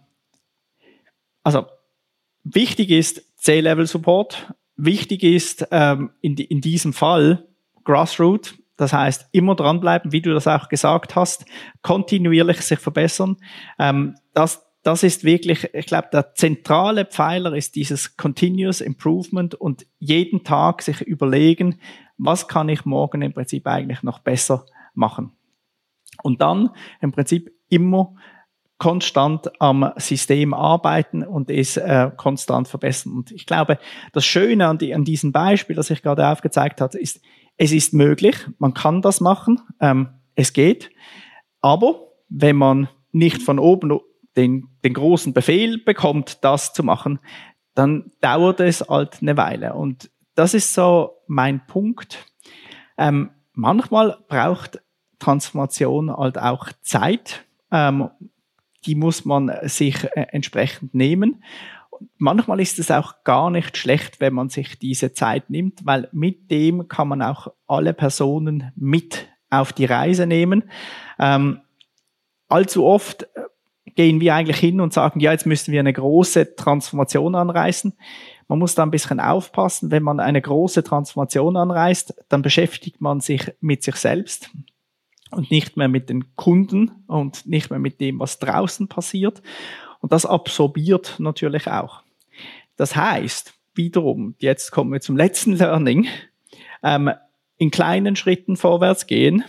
also wichtig ist C-Level-Support, wichtig ist ähm, in, in diesem Fall Grassroot, das heißt immer dranbleiben, wie du das auch gesagt hast, kontinuierlich sich verbessern. Ähm, das, das ist wirklich, ich glaube, der zentrale Pfeiler ist dieses Continuous Improvement und jeden Tag sich überlegen, was kann ich morgen im Prinzip eigentlich noch besser machen. Und dann im Prinzip immer konstant am System arbeiten und es äh, konstant verbessern. Und ich glaube, das Schöne an, die, an diesem Beispiel, das ich gerade aufgezeigt habe, ist, es ist möglich, man kann das machen, ähm, es geht, aber wenn man nicht von oben den, den großen Befehl bekommt, das zu machen, dann dauert es halt eine Weile. Und das ist so mein Punkt. Ähm, manchmal braucht Transformation halt auch Zeit. Ähm, die muss man sich äh, entsprechend nehmen. Manchmal ist es auch gar nicht schlecht, wenn man sich diese Zeit nimmt, weil mit dem kann man auch alle Personen mit auf die Reise nehmen. Ähm, allzu oft gehen wir eigentlich hin und sagen, ja, jetzt müssen wir eine große Transformation anreißen. Man muss da ein bisschen aufpassen. Wenn man eine große Transformation anreißt, dann beschäftigt man sich mit sich selbst und nicht mehr mit den Kunden und nicht mehr mit dem, was draußen passiert. Und das absorbiert natürlich auch. Das heißt, wiederum, jetzt kommen wir zum letzten Learning, ähm, in kleinen Schritten vorwärts gehen,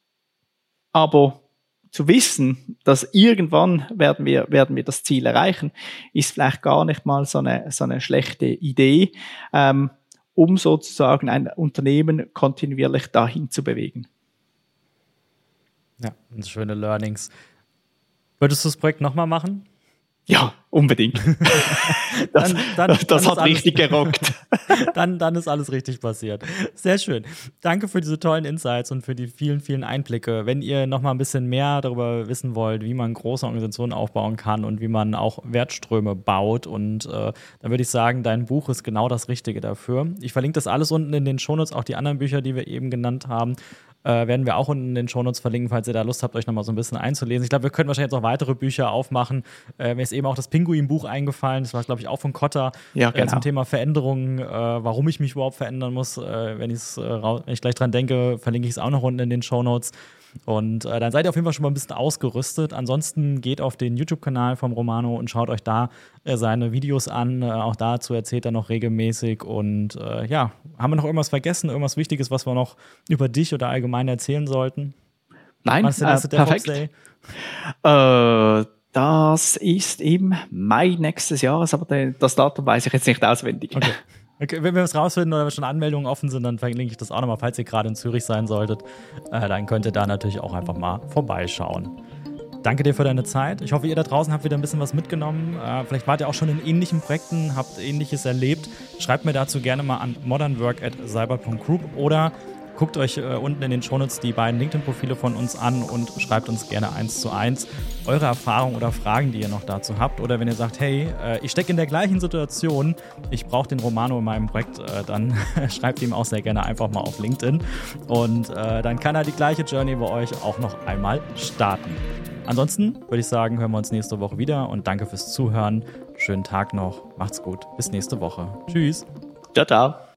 aber zu wissen, dass irgendwann werden wir, werden wir das Ziel erreichen, ist vielleicht gar nicht mal so eine, so eine schlechte Idee, ähm, um sozusagen ein Unternehmen kontinuierlich dahin zu bewegen. Ja, schöne Learnings. Würdest du das Projekt nochmal machen? Ja, unbedingt. Das, dann, dann, das dann hat alles, richtig gerockt. dann, dann ist alles richtig passiert. Sehr schön. Danke für diese tollen Insights und für die vielen, vielen Einblicke. Wenn ihr noch mal ein bisschen mehr darüber wissen wollt, wie man große Organisationen aufbauen kann und wie man auch Wertströme baut, und äh, dann würde ich sagen, dein Buch ist genau das Richtige dafür. Ich verlinke das alles unten in den Shownotes, auch die anderen Bücher, die wir eben genannt haben. Äh, werden wir auch unten in den Shownotes verlinken, falls ihr da Lust habt, euch noch mal so ein bisschen einzulesen. Ich glaube, wir können wahrscheinlich jetzt noch weitere Bücher aufmachen. Äh, mir ist eben auch das Ping Pinguin-Buch eingefallen. Das war, glaube ich, auch von Kotter ja, genau. äh, zum Thema Veränderungen, äh, warum ich mich überhaupt verändern muss. Äh, wenn, äh, wenn ich gleich dran denke, verlinke ich es auch noch unten in den Shownotes. Und äh, dann seid ihr auf jeden Fall schon mal ein bisschen ausgerüstet. Ansonsten geht auf den YouTube-Kanal vom Romano und schaut euch da äh, seine Videos an. Äh, auch dazu erzählt er noch regelmäßig. Und äh, ja, haben wir noch irgendwas vergessen? Irgendwas Wichtiges, was wir noch über dich oder allgemein erzählen sollten? Nein, was ist der äh, nächste perfekt. Day? Äh, das ist im Mai nächstes Jahres, aber den, das Datum weiß ich jetzt nicht auswendig. Okay. Okay, wenn wir es rausfinden oder schon Anmeldungen offen sind, dann verlinke ich das auch nochmal, falls ihr gerade in Zürich sein solltet. Äh, dann könnt ihr da natürlich auch einfach mal vorbeischauen. Danke dir für deine Zeit. Ich hoffe, ihr da draußen habt wieder ein bisschen was mitgenommen. Äh, vielleicht wart ihr auch schon in ähnlichen Projekten, habt Ähnliches erlebt. Schreibt mir dazu gerne mal an modernwork at cyber punkt group oder guckt euch äh, unten in den Shownotes die beiden LinkedIn-Profile von uns an und schreibt uns gerne eins zu eins eure Erfahrungen oder Fragen, die ihr noch dazu habt. Oder wenn ihr sagt, hey, äh, ich stecke in der gleichen Situation, ich brauche den Romano in meinem Projekt, äh, dann schreibt ihm auch sehr gerne einfach mal auf LinkedIn. Und äh, dann kann er die gleiche Journey bei euch auch noch einmal starten. Ansonsten würde ich sagen, hören wir uns nächste Woche wieder und danke fürs Zuhören. Schönen Tag noch, macht's gut, bis nächste Woche. Tschüss. Ciao, ciao.